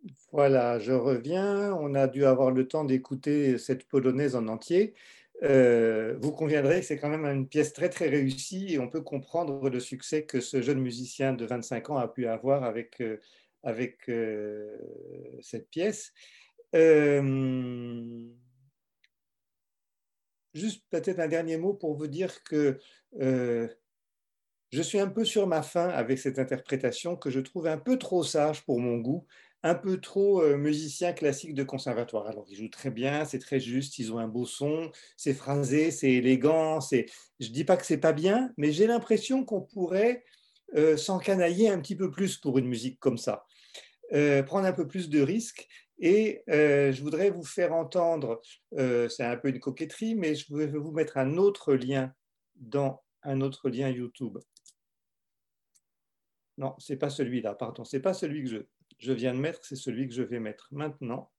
Voilà, je reviens. On a dû avoir le temps d'écouter cette polonaise en entier. Vous conviendrez que c'est quand même une pièce très très réussie et on peut comprendre le succès que ce jeune musicien de 25 ans a pu avoir avec cette pièce. Juste peut-être un dernier mot pour vous dire que je suis un peu sur ma faim avec cette interprétation que je trouve un peu trop sage pour mon goût, un peu trop musicien classique de conservatoire. Alors, ils jouent très bien, c'est très juste, ils ont un beau son, c'est phrasé, c'est élégant. Je ne dis pas que c'est pas bien, mais j'ai l'impression qu'on pourrait s'encanailler un petit peu plus pour une musique comme ça, prendre un peu plus de risques. Et je voudrais vous faire entendre, c'est un peu une coquetterie, mais je vais vous mettre un autre lien dans un autre lien YouTube. Non, ce n'est pas celui-là, pardon. Ce n'est pas celui que je viens de mettre, c'est celui que je vais mettre maintenant.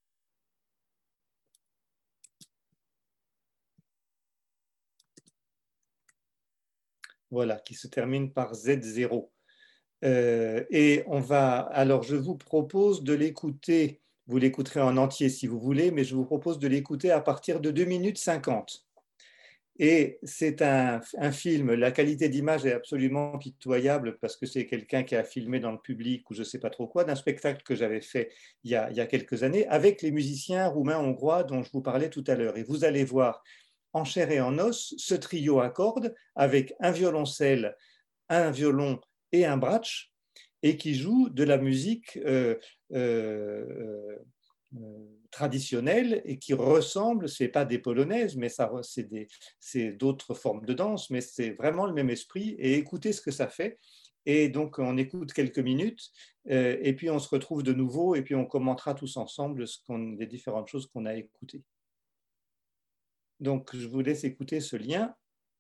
Voilà, qui se termine par Z0. Et on va, alors je vous propose de l'écouter, vous l'écouterez en entier si vous voulez, mais je vous propose de l'écouter à partir de 2 minutes 50. Et c'est un film, la qualité d'image est absolument pitoyable parce que c'est quelqu'un qui a filmé dans le public ou je ne sais pas trop quoi, d'un spectacle que j'avais fait il y a quelques années avec les musiciens roumains hongrois dont je vous parlais tout à l'heure. Et vous allez voir en chair et en os ce trio à cordes avec un violoncelle, un violon et un bratsch et qui joue de la musique traditionnelle et qui ressemble, c'est pas des polonaises, mais c'est d'autres formes de danse, mais c'est vraiment le même esprit. Et écoutez ce que ça fait. Et donc, on écoute quelques minutes et puis on se retrouve de nouveau et puis on commentera tous ensemble les différentes choses qu'on a écoutées. Donc, je vous laisse écouter ce lien.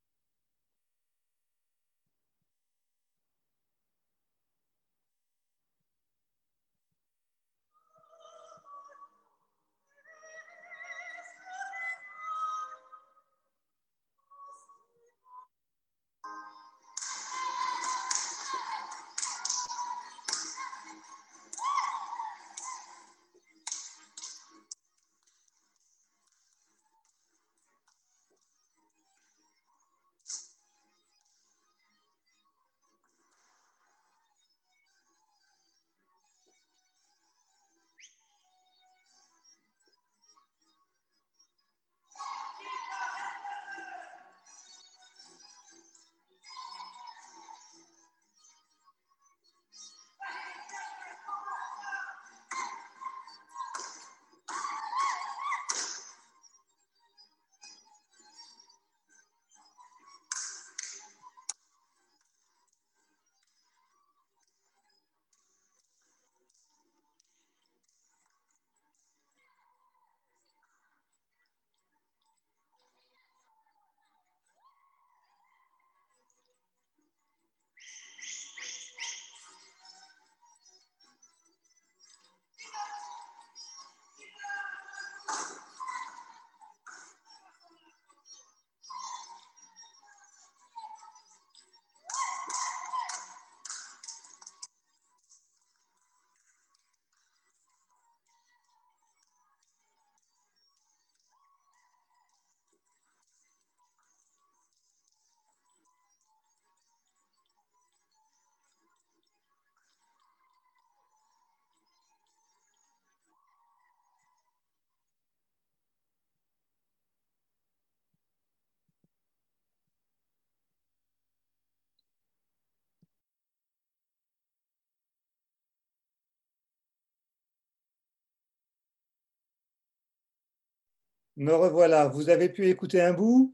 Me revoilà, vous avez pu écouter un bout.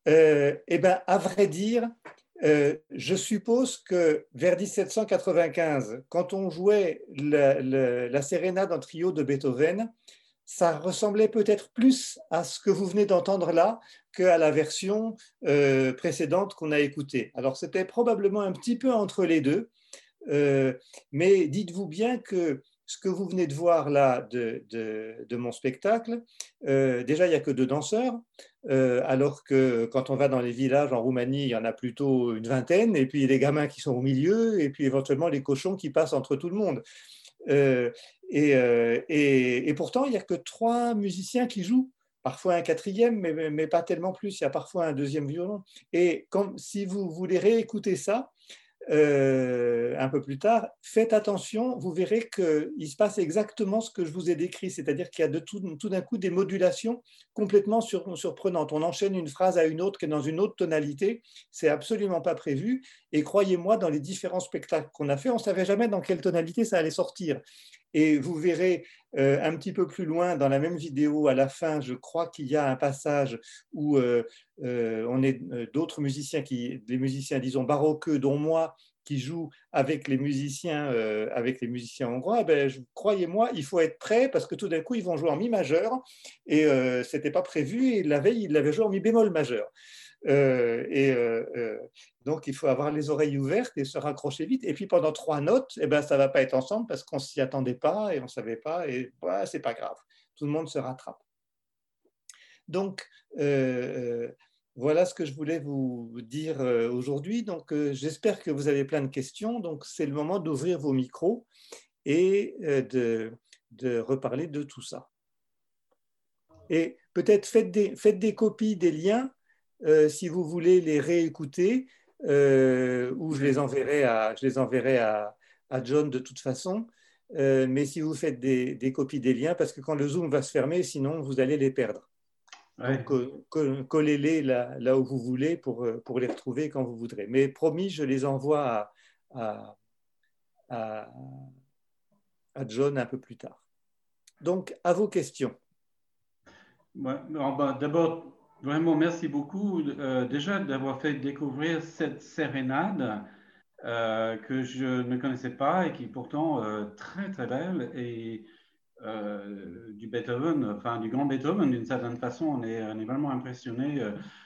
Eh bien, à vrai dire, je suppose que vers 1795, quand on jouait la sérénade en trio de Beethoven, ça ressemblait peut-être plus à ce que vous venez d'entendre là qu'à la version précédente qu'on a écoutée. Alors, c'était probablement un petit peu entre les deux, mais dites-vous bien que ce que vous venez de voir là de mon spectacle, déjà, il n'y a que 2 danseurs, alors que quand on va dans les villages en Roumanie, il y en a plutôt une vingtaine, et puis les gamins qui sont au milieu, et puis éventuellement les cochons qui passent entre tout le monde. Et pourtant, il n'y a que 3 musiciens qui jouent. Parfois un 4e, mais pas tellement plus. Il y a parfois un 2e violon. Et si vous voulez réécouter ça, un peu plus tard, faites attention, vous verrez qu'il se passe exactement ce que je vous ai décrit, c'est-à-dire qu'il y a tout d'un coup des modulations complètement surprenantes. On enchaîne une phrase à une autre qui est dans une autre tonalité, c'est absolument pas prévu. Et croyez-moi, dans les différents spectacles qu'on a fait, on ne savait jamais dans quelle tonalité ça allait sortir. Et vous verrez un petit peu plus loin dans la même vidéo, à la fin, je crois qu'il y a un passage où on est d'autres musiciens, des musiciens, disons, baroqueux, dont moi, qui jouent avec les musiciens hongrois. Ben, croyez-moi, il faut être prêt parce que tout d'un coup, ils vont jouer en mi majeur et ce n'était pas prévu. Et la veille, ils l'avaient joué en mi bémol majeur. Donc, il faut avoir les oreilles ouvertes et se raccrocher vite. Et puis, pendant 3 notes, eh ben, ça ne va pas être ensemble parce qu'on ne s'y attendait pas et on ne savait pas. Et ouais, ce n'est pas grave. Tout le monde se rattrape. Donc, voilà ce que je voulais vous dire aujourd'hui. Donc, j'espère que vous avez plein de questions. Donc, c'est le moment d'ouvrir vos micros et de reparler de tout ça. Et peut-être faites des copies des liens si vous voulez les réécouter, ou je les enverrai à John de toute façon. Mais si vous faites des copies des liens, parce que quand le Zoom va se fermer, sinon vous allez les perdre. Ouais. Donc, collez-les là où vous voulez pour les retrouver quand vous voudrez. Mais promis, je les envoie à John un peu plus tard. Donc, à vos questions. Ouais, d'abord, vraiment, merci beaucoup déjà d'avoir fait découvrir cette sérénade que je ne connaissais pas et qui est pourtant très, très belle. Et du Beethoven, enfin du grand Beethoven, d'une certaine façon, on est vraiment impressionné.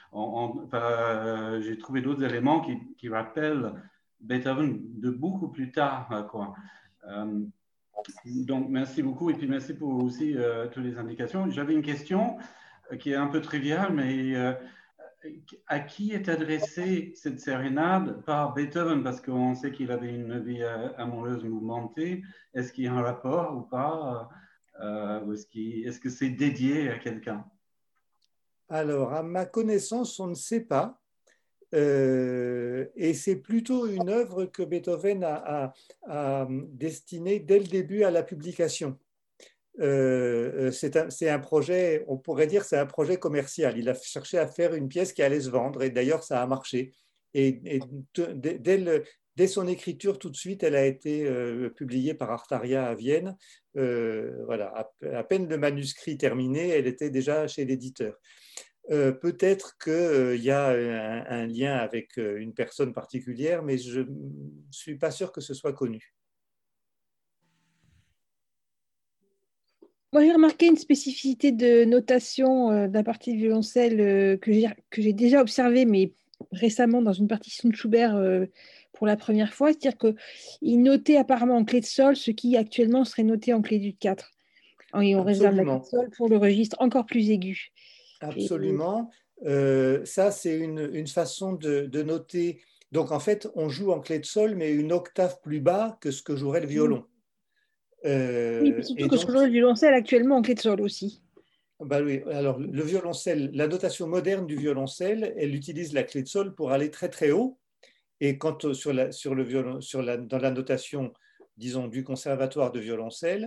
J'ai trouvé d'autres éléments qui rappellent Beethoven de beaucoup plus tard, quoi. Donc, merci beaucoup et puis merci pour aussi toutes les indications. J'avais une question qui est un peu triviale, mais à qui est adressée cette sérénade par Beethoven? Parce qu'on sait qu'il avait une vie amoureuse mouvementée. Est-ce qu'il y a un rapport ou pas? Est-ce que c'est dédié à quelqu'un? Alors, à ma connaissance, on ne sait pas. Et c'est plutôt une œuvre que Beethoven a destinée dès le début à la publication. C'est un projet, on pourrait dire, c'est un projet commercial. Il a cherché à faire une pièce qui allait se vendre, et d'ailleurs, ça a marché. Et dès son écriture, tout de suite, elle a été publiée par Artaria à Vienne. Voilà, à peine le manuscrit terminé, elle était déjà chez l'éditeur. Peut-être qu'il y a un lien avec une personne particulière, mais je ne suis pas sûr que ce soit connu. Moi, j'ai remarqué une spécificité de notation d'un partie de violoncelle que j'ai déjà observée, mais récemment dans une partition de Schubert pour la première fois. C'est-à-dire qu'il notait apparemment en clé de sol ce qui actuellement serait noté en clé du 4. Et on réserve la clé de sol pour le registre encore plus aigu. Absolument. Ça, c'est une façon de noter. Donc, en fait, on joue en clé de sol, mais une octave plus bas que ce que jouerait le violon. Oui, surtout que ce que joue le violoncelle actuellement en clé de sol aussi. Bah oui, alors le violoncelle, la notation moderne du violoncelle, elle utilise la clé de sol pour aller très très haut. Et quand dans la notation, disons, du conservatoire de violoncelle,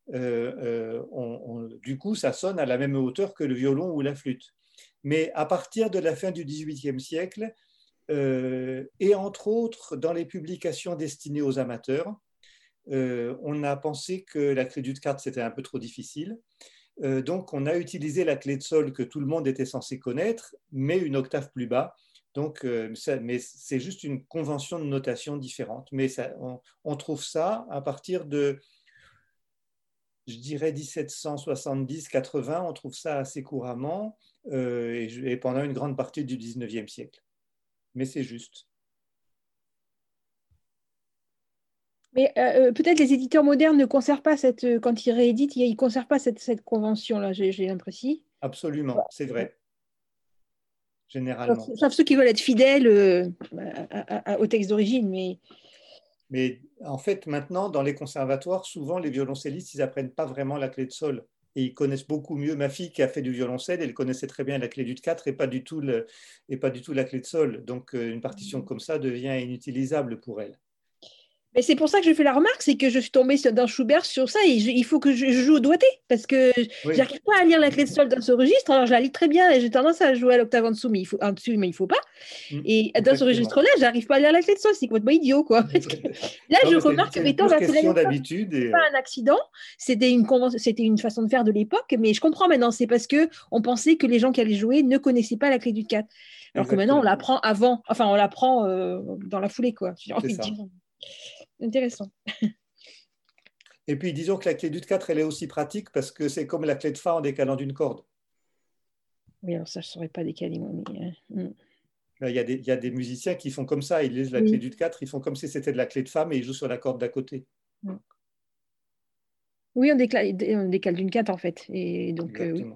du coup, ça sonne à la même hauteur que le violon ou la flûte. Mais à partir de la fin du XVIIIe siècle, et entre autres dans les publications destinées aux amateurs, on a pensé que la clé du 4, c'était un peu trop difficile. Donc, on a utilisé la clé de sol que tout le monde était censé connaître, mais une octave plus bas. Donc, mais c'est juste une convention de notation différente. Mais on trouve ça à partir de, je dirais, 1770-80, on trouve ça assez couramment, et pendant une grande partie du 19e siècle. Mais c'est juste. Mais peut-être les éditeurs modernes ne conservent pas quand ils rééditent, ils ne conservent pas cette convention-là, j'ai l'impression. Absolument, c'est vrai. Généralement. Sauf ceux qui veulent être fidèles au texte d'origine, mais Mais en fait, maintenant, dans les conservatoires, souvent, les violoncellistes, ils n'apprennent pas vraiment la clé de sol. Et ils connaissent beaucoup mieux. Ma fille qui a fait du violoncelle, elle connaissait très bien la clé du 4 et pas du tout, et pas du tout la clé de sol. Donc, une partition comme ça devient inutilisable pour elle. Mais c'est pour ça que je fais la remarque, c'est que je suis tombée dans Schubert sur ça et il faut que je joue au doigté parce que Oui. j'arrive pas à lire la clé de sol dans ce registre. Alors je la lis très bien et j'ai tendance à jouer à l'octave en dessous, mais il faut pas. Et dans ce Exactement. registre-là, j'arrive pas à lire la clé de sol, c'est complètement idiot, quoi. Parce que là, Non, je mais remarque que c'est une Beethoven pure a fait la question même chose. d'habitude. C'est pas un accident, c'était une façon de faire de l'époque, mais je comprends maintenant, c'est parce que on pensait que les gens qui allaient jouer ne connaissaient pas la clé du 4. Alors que maintenant, on Exactement. l'apprend avant, enfin, on l'apprend dans la foulée, quoi. J'ai C'est envie de ça. dire. Intéressant. Et puis, disons que la clé du 4, elle est aussi pratique parce que c'est comme la clé de Fa en décalant d'une corde. Oui, alors ça, je ne saurais pas décaler, moi. Mais, Il y a des musiciens qui font comme ça. Ils lisent la Oui. clé du 4, ils font comme si c'était de la clé de Fa, mais ils jouent sur la corde d'à côté. Oui, on décale d'une 4, en fait. Et donc, oui. Exactement.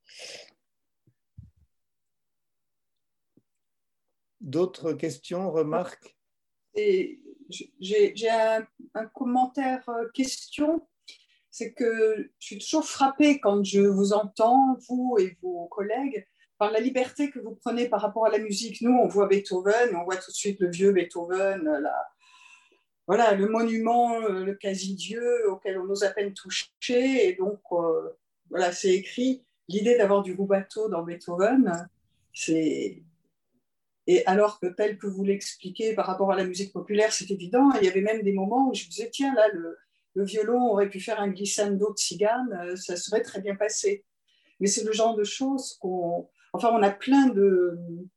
D'autres questions, remarques? Et j'ai un commentaire question. C'est que je suis toujours frappée quand je vous entends, vous et vos collègues, par la liberté que vous prenez par rapport à la musique. Nous, on voit Beethoven, on voit tout de suite le vieux Beethoven, voilà, le monument, le quasi-dieu auquel on ose à peine toucher. Et donc, voilà, c'est écrit. L'idée d'avoir du rubato dans Beethoven, c'est... Et alors que tel que vous l'expliquez par rapport à la musique populaire, c'est évident. Il y avait même des moments où je me disais, tiens, là, le violon aurait pu faire un glissando de cigane, ça serait très bien passé. Mais c'est le genre de choses qu'on... Enfin, on a plein de...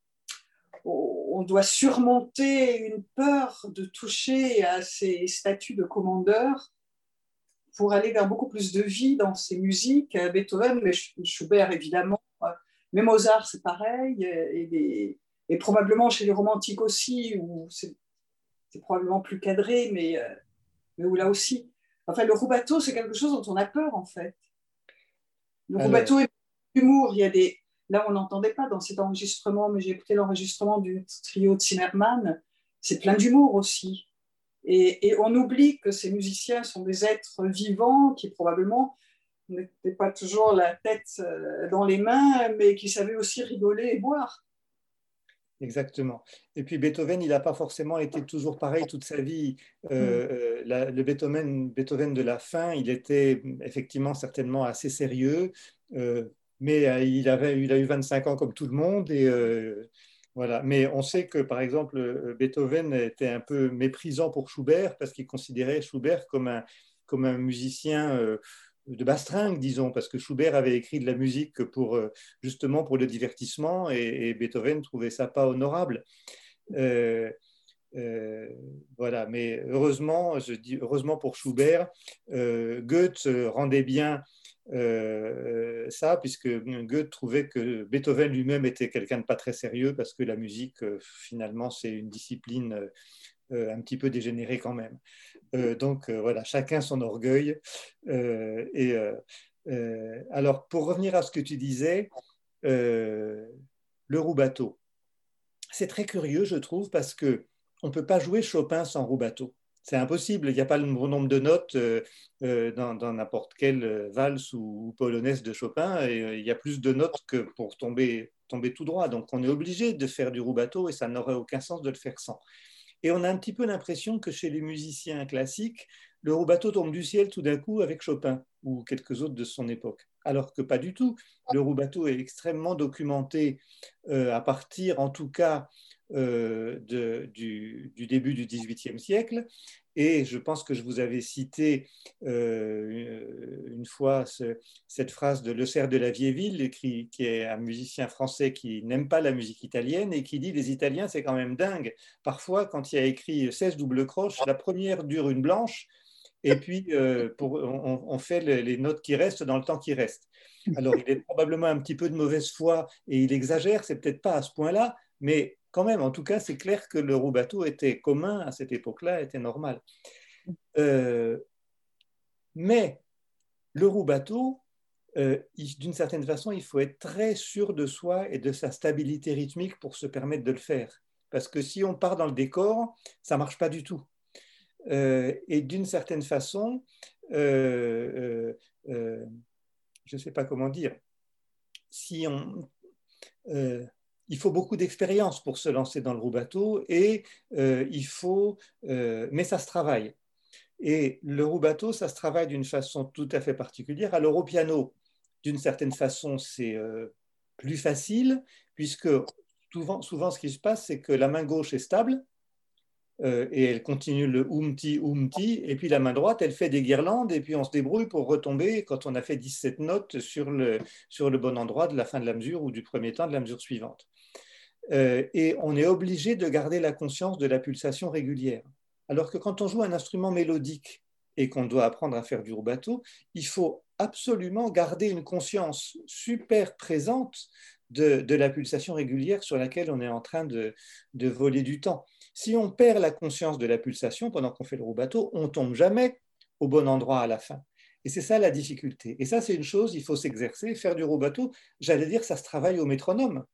On doit surmonter une peur de toucher à ces statuts de commandeur pour aller vers beaucoup plus de vie dans ces musiques. Beethoven, mais Schubert, évidemment. Mais Mozart, c'est pareil. Et probablement chez les romantiques aussi, où c'est probablement plus cadré, mais où là aussi. Enfin, le rubato, c'est quelque chose dont on a peur, en fait. Le rubato est l'humour. Il y a des... Là, on n'entendait pas dans cet enregistrement, mais j'ai écouté l'enregistrement du trio de Zimmermann. C'est plein d'humour aussi. Et on oublie que ces musiciens sont des êtres vivants qui probablement n'étaient pas toujours la tête dans les mains, mais qui savaient aussi rigoler et boire. Exactement. Et puis Beethoven, il n'a pas forcément été toujours pareil toute sa vie. Le Beethoven de la fin, il était effectivement certainement assez sérieux, mais il a eu 25 ans comme tout le monde. Et, voilà. Mais on sait que, par exemple, Beethoven était un peu méprisant pour Schubert parce qu'il considérait Schubert comme un musicien de bastringue, disons, parce que Schubert avait écrit de la musique justement pour le divertissement et Beethoven trouvait ça pas honorable. Voilà, mais heureusement, je dis heureusement pour Schubert, Goethe rendait bien ça, puisque Goethe trouvait que Beethoven lui-même était quelqu'un de pas très sérieux, parce que la musique, finalement, c'est une discipline un petit peu dégénérée quand même. Donc voilà, chacun son orgueil. Alors, pour revenir à ce que tu disais, le rubato, c'est très curieux, je trouve, parce que on ne peut pas jouer Chopin sans rubato. C'est impossible, il n'y a pas le nombre de notes dans n'importe quelle valse ou polonaise de Chopin, et il y a plus de notes que pour tomber tout droit. Donc on est obligé de faire du rubato et ça n'aurait aucun sens de le faire sans. Et on a un petit peu l'impression que chez les musiciens classiques, le rubato tombe du ciel tout d'un coup avec Chopin ou quelques autres de son époque. Alors que pas du tout. Le rubato est extrêmement documenté à partir, en tout cas, du début du XVIIIe siècle. Et je pense que je vous avais cité une fois cette phrase de Le Cerf de la Vieille-Ville, qui est un musicien français qui n'aime pas la musique italienne et qui dit « Les Italiens, c'est quand même dingue. Parfois, quand il y a écrit 16 doubles croches, la première dure une blanche, et puis on fait les notes qui restent dans le temps qui reste. » Alors, il est probablement un petit peu de mauvaise foi et il exagère, c'est peut-être pas à ce point-là, mais quand même, en tout cas, c'est clair que le rubato était commun à cette époque-là, était normal. Mais le rubato, d'une certaine façon, il faut être très sûr de soi et de sa stabilité rythmique pour se permettre de le faire. Parce que si on part dans le décor, ça ne marche pas du tout. et d'une certaine façon, je ne sais pas comment dire, si on, il faut beaucoup d'expérience pour se lancer dans le roubateau et mais ça se travaille. Et le roubateau, ça se travaille d'une façon tout à fait particulière. Alors au piano, d'une certaine façon, c'est plus facile puisque souvent ce qui se passe, c'est que la main gauche est stable et elle continue le oumti, oumti, et puis la main droite, elle fait des guirlandes, et puis on se débrouille pour retomber quand on a fait 17 notes sur le bon endroit de la fin de la mesure ou du premier temps de la mesure suivante. Et on est obligé de garder la conscience de la pulsation régulière. Alors que quand on joue un instrument mélodique et qu'on doit apprendre à faire du rubato, il faut absolument garder une conscience super présente de la pulsation régulière sur laquelle on est en train de voler du temps. Si on perd la conscience de la pulsation pendant qu'on fait le rubato, on ne tombe jamais au bon endroit à la fin. Et c'est ça la difficulté. Et ça, c'est une chose, il faut s'exercer. Faire du rubato, j'allais dire, ça se travaille au métronome.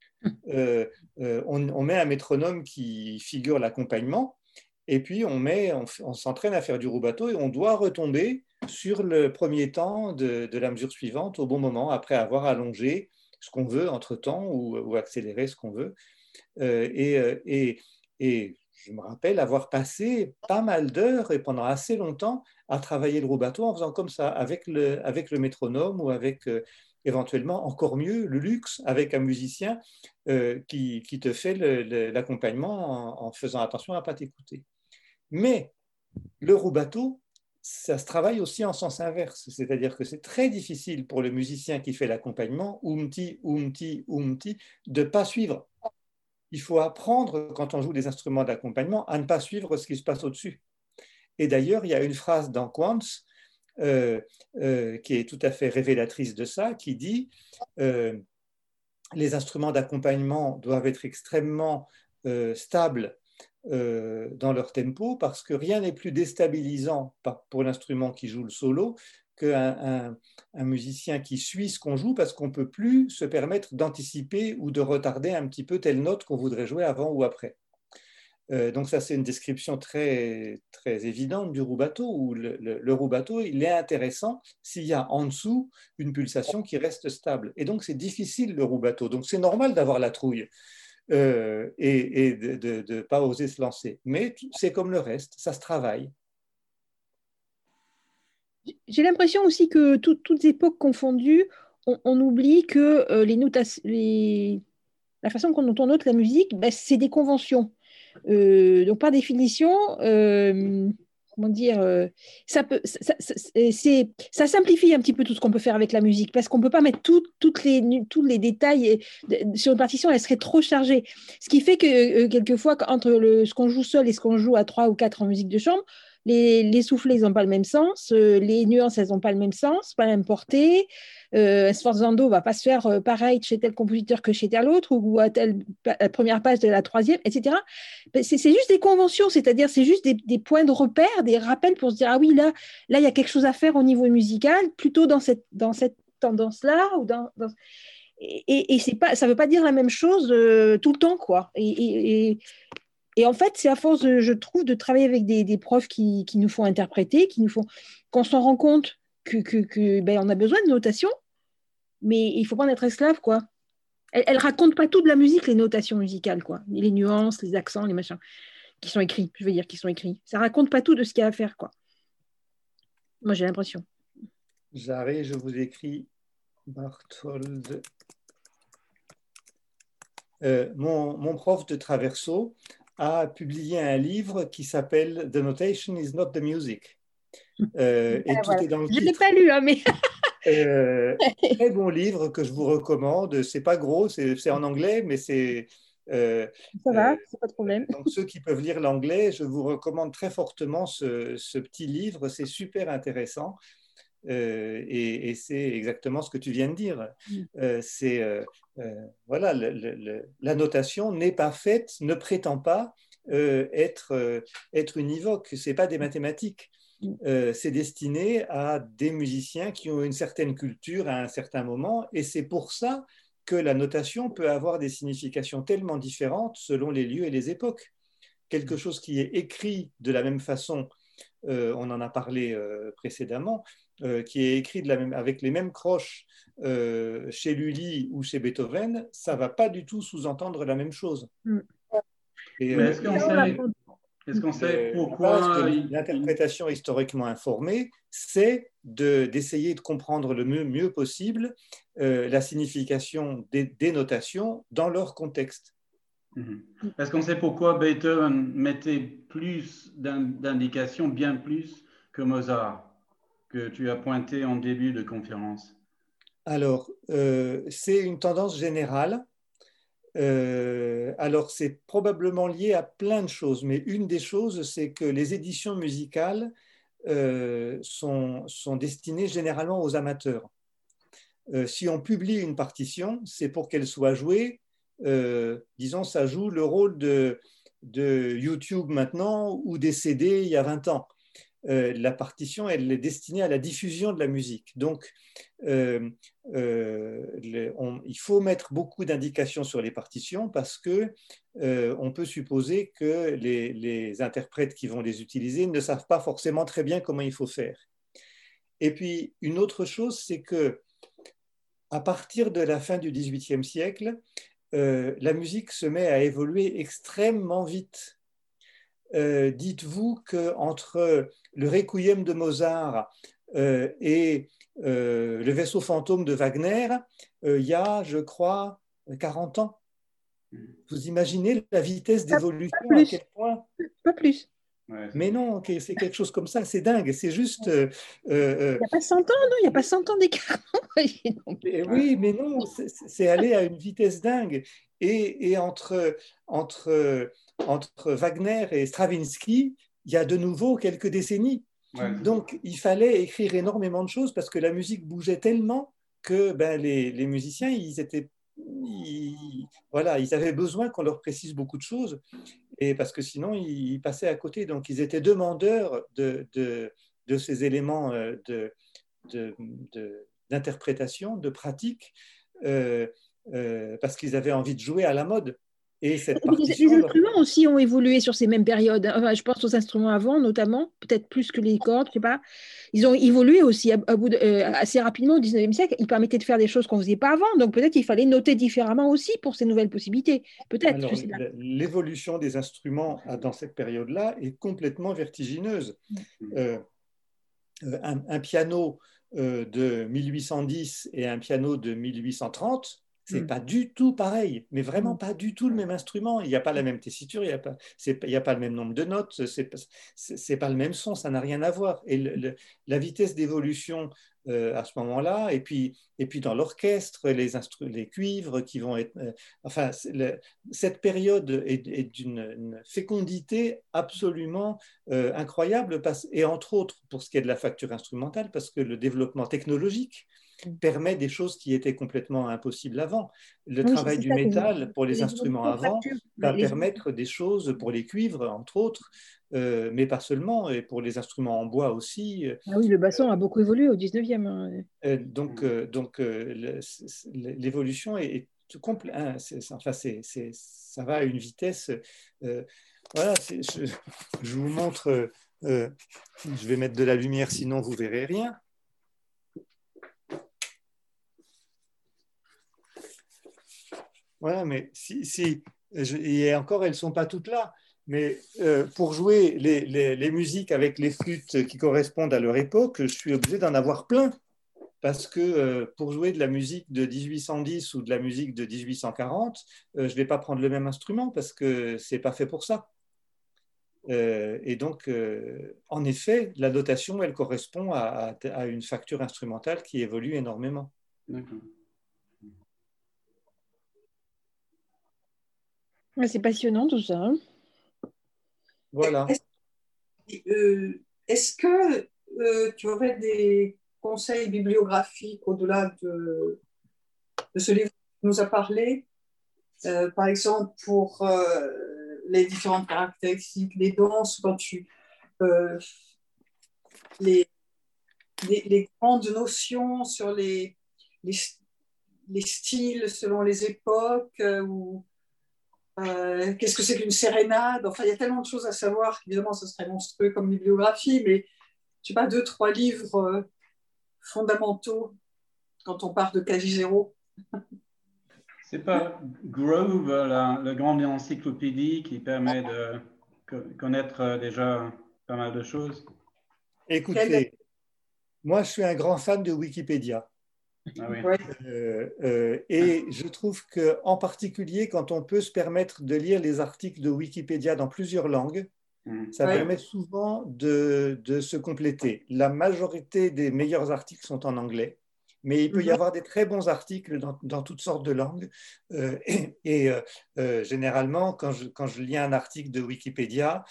On met un métronome qui figure l'accompagnement, et puis on s'entraîne à faire du rubato et on doit retomber sur le premier temps de la mesure suivante au bon moment, après avoir allongé ce qu'on veut entre-temps ou accéléré ce qu'on veut. Et je me rappelle avoir passé pas mal d'heures et pendant assez longtemps à travailler le rubato en faisant comme ça, avec le métronome ou avec éventuellement encore mieux le luxe avec un musicien qui te fait l'accompagnement en faisant attention à ne pas t'écouter. Mais le rubato, ça se travaille aussi en sens inverse, c'est-à-dire que c'est très difficile pour le musicien qui fait l'accompagnement, oumti, oumti, oumti, de ne pas suivre. Il faut apprendre, quand on joue des instruments d'accompagnement, à ne pas suivre ce qui se passe au-dessus. Et d'ailleurs, il y a une phrase dans Quantz qui est tout à fait révélatrice de ça, qui dit les instruments d'accompagnement doivent être extrêmement stables dans leur tempo, parce que rien n'est plus déstabilisant pour l'instrument qui joue le solo qu'un musicien qui suit ce qu'on joue, parce qu'on ne peut plus se permettre d'anticiper ou de retarder un petit peu telle note qu'on voudrait jouer avant ou après. Donc ça, c'est une description très, très évidente du rubato, où le rubato, il est intéressant s'il y a en dessous une pulsation qui reste stable. Et donc c'est difficile le rubato, donc c'est normal d'avoir la trouille. Et de ne pas oser se lancer. Mais c'est comme le reste, ça se travaille. J'ai l'impression aussi que toutes époques confondues, on oublie que la façon dont on note la musique, ben, c'est des conventions. Donc par définition, comment dire, ça simplifie un petit peu tout ce qu'on peut faire avec la musique, parce qu'on ne peut pas mettre tous les détails sur une partition, elle serait trop chargée. Ce qui fait que quelquefois, entre ce qu'on joue seul et ce qu'on joue à 3 ou 4 en musique de chambre, les soufflets, ils n'ont pas le même sens, les nuances, elles n'ont pas le même sens, pas la même portée. Sforzando ne va pas se faire pareil chez tel compositeur que chez tel autre, ou à la première page de la troisième, etc. C'est juste des conventions, c'est-à-dire c'est juste des points de repère, des rappels pour se dire, ah oui, là, il y a quelque chose à faire au niveau musical, plutôt dans cette tendance-là. Et ça ne veut pas dire la même chose tout le temps, quoi. Et en fait, c'est à force, je trouve, de travailler avec des profs qui nous font interpréter, qu'on s'en rend compte on a besoin de notation, mais il ne faut pas en être esclave, quoi. Elles ne racontent pas tout de la musique, les notations musicales, quoi. Les nuances, les accents, les machins, qui sont écrits, je veux dire, qui sont écrits. Ça ne raconte pas tout de ce qu'il y a à faire, quoi. Moi, j'ai l'impression. J'arrive, je vous écris Barthold. Mon prof de traverso a publié un livre qui s'appelle The Notation is not the music. Et tout voilà. est dans le titre. Je ne l'ai pas lu, hein, mais... Très bon livre que je vous recommande. C'est pas gros, c'est en anglais, mais c'est... ça va, c'est pas de problème. Donc ceux qui peuvent lire l'anglais, je vous recommande très fortement ce petit livre. C'est super intéressant. Et c'est exactement ce que tu viens de dire. Voilà, la notation n'est pas faite, ne prétend pas être univoque. C'est pas des mathématiques. C'est destiné à des musiciens qui ont une certaine culture à un certain moment, et c'est pour ça que la notation peut avoir des significations tellement différentes selon les lieux et les époques. quelque chose qui est écrit de la même façon, on en a parlé précédemment, qui est écrit avec les mêmes croches chez Lully ou chez Beethoven, ça ne va pas du tout sous-entendre la même chose. Et, mais est-ce qu'on sait pourquoi l'interprétation historiquement informée, c'est d'essayer de comprendre le mieux possible la signification des notations dans leur contexte. Est-ce qu'on sait pourquoi Beethoven mettait plus d'indications, bien plus que Mozart, que tu as pointé en début de conférence? Alors, c'est une tendance générale. Alors, c'est probablement lié à plein de choses, mais une des choses, c'est que les éditions musicales sont destinées généralement aux amateurs. Si on publie une partition, c'est pour qu'elle soit jouée. Disons, ça joue le rôle de YouTube maintenant ou des CD il y a 20 ans. La partition, elle est destinée à la diffusion de la musique. Donc, il faut mettre beaucoup d'indications sur les partitions parce que on peut supposer que les interprètes qui vont les utiliser ne savent pas forcément très bien comment il faut faire. Et puis, une autre chose, c'est que à partir de la fin du XVIIIe siècle, la musique se met à évoluer extrêmement vite. Dites-vous qu'entre le Requiem de Mozart et le Vaisseau fantôme de Wagner, il y a, je crois, 40 ans. Vous imaginez la vitesse d'évolution à quel point? Pas plus. Mais non, c'est quelque chose comme ça, c'est dingue, c'est juste... il n'y a pas 100 ans, non? Il n'y a pas 100 ans d'écart. Oui, mais non, c'est allé à une vitesse dingue. Et entre Wagner et Stravinsky, il y a de nouveau quelques décennies. Donc, il fallait écrire énormément de choses parce que la musique bougeait tellement que les musiciens, voilà, ils avaient besoin qu'on leur précise beaucoup de choses. Et parce que sinon, ils passaient à côté. Donc, ils étaient demandeurs de ces éléments d'interprétation, de pratique, parce qu'ils avaient envie de jouer à la mode. Et cette partition, les instruments aussi ont évolué sur ces mêmes périodes. Enfin, je pense aux instruments avant, notamment, peut-être plus que les cordes, je sais pas. Ils ont évolué aussi assez rapidement au 19e siècle. Ils permettaient de faire des choses qu'on ne faisait pas avant. Donc peut-être il fallait noter différemment aussi pour ces nouvelles possibilités. Peut-être. L'évolution des instruments dans cette période-là est complètement vertigineuse. Un piano de 1810 et un piano de 1830, c'est pas du tout pareil, mais vraiment pas du tout le même instrument. Il n'y a pas la même tessiture, il n'y a pas le même nombre de notes, c'est pas le même son, ça n'a rien à voir. Et la vitesse d'évolution à ce moment-là, et puis dans l'orchestre, les cuivres qui vont être... enfin, cette période est d'une fécondité absolument incroyable, et entre autres pour ce qui est de la facture instrumentale, parce que le développement technologique permet des choses qui étaient complètement impossibles avant. Le travail du métal pour les instruments avant va permettre des choses pour les cuivres, entre autres, mais pas seulement, et pour les instruments en bois aussi. Ah oui, le basson a beaucoup évolué au 19e. Donc l'évolution est complète. Enfin, ça va à une vitesse. Voilà, je vous montre. Je vais mettre de la lumière, sinon vous verrez rien. Voilà, mais et encore, elles ne sont pas toutes là. Mais pour jouer les musiques avec les flûtes qui correspondent à leur époque, je suis obligé d'en avoir plein. Parce que pour jouer de la musique de 1810 ou de la musique de 1840, je ne vais pas prendre le même instrument parce que ce n'est pas fait pour ça. Et donc, en effet, la notation, elle correspond à une facture instrumentale qui évolue énormément. D'accord. C'est passionnant tout ça. Hein. Voilà. Est-ce que tu aurais des conseils bibliographiques au-delà de ce livre que tu nous as parlé, par exemple pour les différentes caractéristiques des danses, quand les grandes notions sur les styles selon les époques, ou Qu'est-ce que c'est qu'une sérénade? Enfin, il y a tellement de choses à savoir qu'évidemment, ça serait monstrueux comme bibliographie, mais je sais pas, 2, 3 livres fondamentaux quand on part de KJ0. C'est pas Grove, la grande encyclopédie qui permet de connaître déjà pas mal de choses? Écoutez, moi, je suis un grand fan de Wikipédia. Ah oui. Ouais. Et je trouve qu'en particulier, quand on peut se permettre de lire les articles de Wikipédia dans plusieurs langues, ça Ouais. permet souvent de se compléter. La majorité des meilleurs articles sont en anglais, mais il peut y avoir des très bons articles dans toutes sortes de langues. Généralement, quand je lis un article de Wikipédia,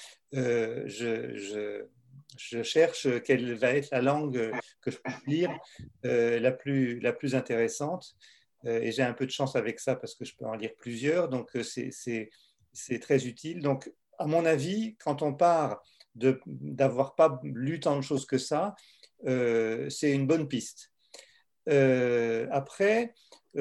je cherche quelle va être la langue que je puisse lire la plus intéressante. Et j'ai un peu de chance avec ça parce que je peux en lire plusieurs, donc c'est très utile. Donc, à mon avis, quand on part d'avoir pas lu tant de choses que ça, c'est une bonne piste. Après,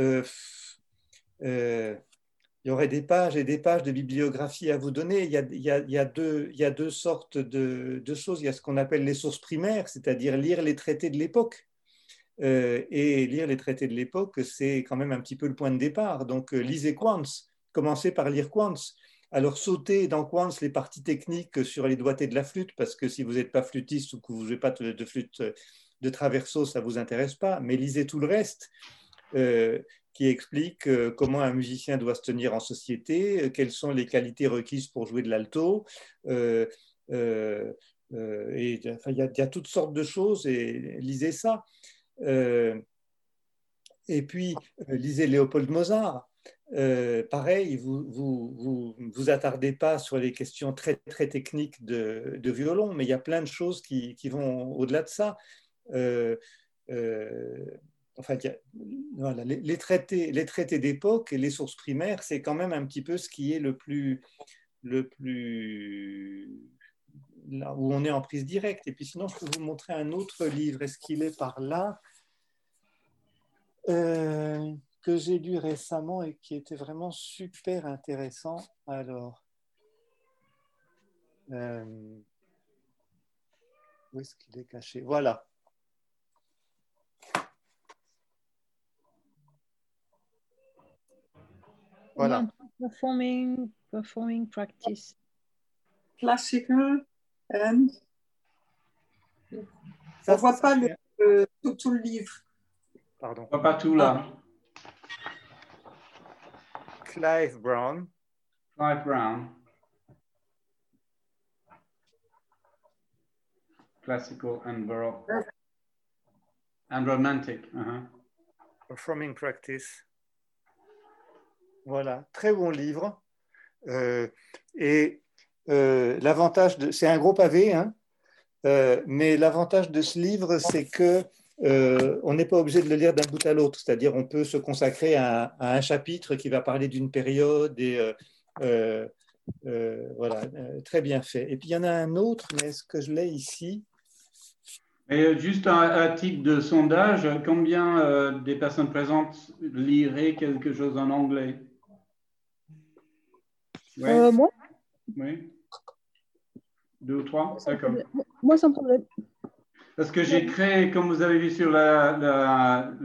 il y aurait des pages et des pages de bibliographie à vous donner. Il y a deux sortes de choses. Il y a ce qu'on appelle les sources primaires, c'est-à-dire lire les traités de l'époque. Et lire les traités de l'époque, c'est quand même un petit peu le point de départ. Donc, lisez Quantz, commencez par lire Quantz. Alors, sautez dans Quantz les parties techniques sur les doigtés de la flûte, parce que si vous n'êtes pas flûtiste ou que vous ne jouez pas de flûte de traverso, ça ne vous intéresse pas, mais lisez tout le reste. Qui explique comment un musicien doit se tenir en société, quelles sont les qualités requises pour jouer de l'alto. Et enfin, il y a toutes sortes de choses et lisez ça. Et puis, lisez Léopold Mozart. Pareil, vous attardez pas sur les questions très, très techniques de violon, mais il y a plein de choses qui vont au-delà de ça. Enfin, voilà, les traités d'époque et les sources primaires, c'est quand même un petit peu ce qui est le plus là où on est en prise directe. Et puis sinon, je peux vous montrer un autre livre. Est-ce qu'il est par là que j'ai lu récemment et qui était vraiment super intéressant. Alors, où est-ce qu'il est caché? Voilà. Voilà. Performing practice. Classical and... Ça, on ne voit pas tout le livre. Pardon. On voit pas tout là. Clive Brown. Clive Brown. Classical and baroque. And romantic. Performing practice. Voilà, très bon livre. Et l'avantage, c'est un gros pavé, hein, mais l'avantage de ce livre, c'est que on n'est pas obligé de le lire d'un bout à l'autre. C'est-à-dire, on peut se consacrer à un chapitre qui va parler d'une période et voilà, très bien fait. Et puis, il y en a un autre, mais est-ce que je l'ai ici? Et juste un type de sondage, combien des personnes présentes liraient quelque chose en anglais? Oui. Moi, Oui. 2 ou 3? D'accord. moi, sans problème. Parce que j'ai créé, comme vous avez vu sur la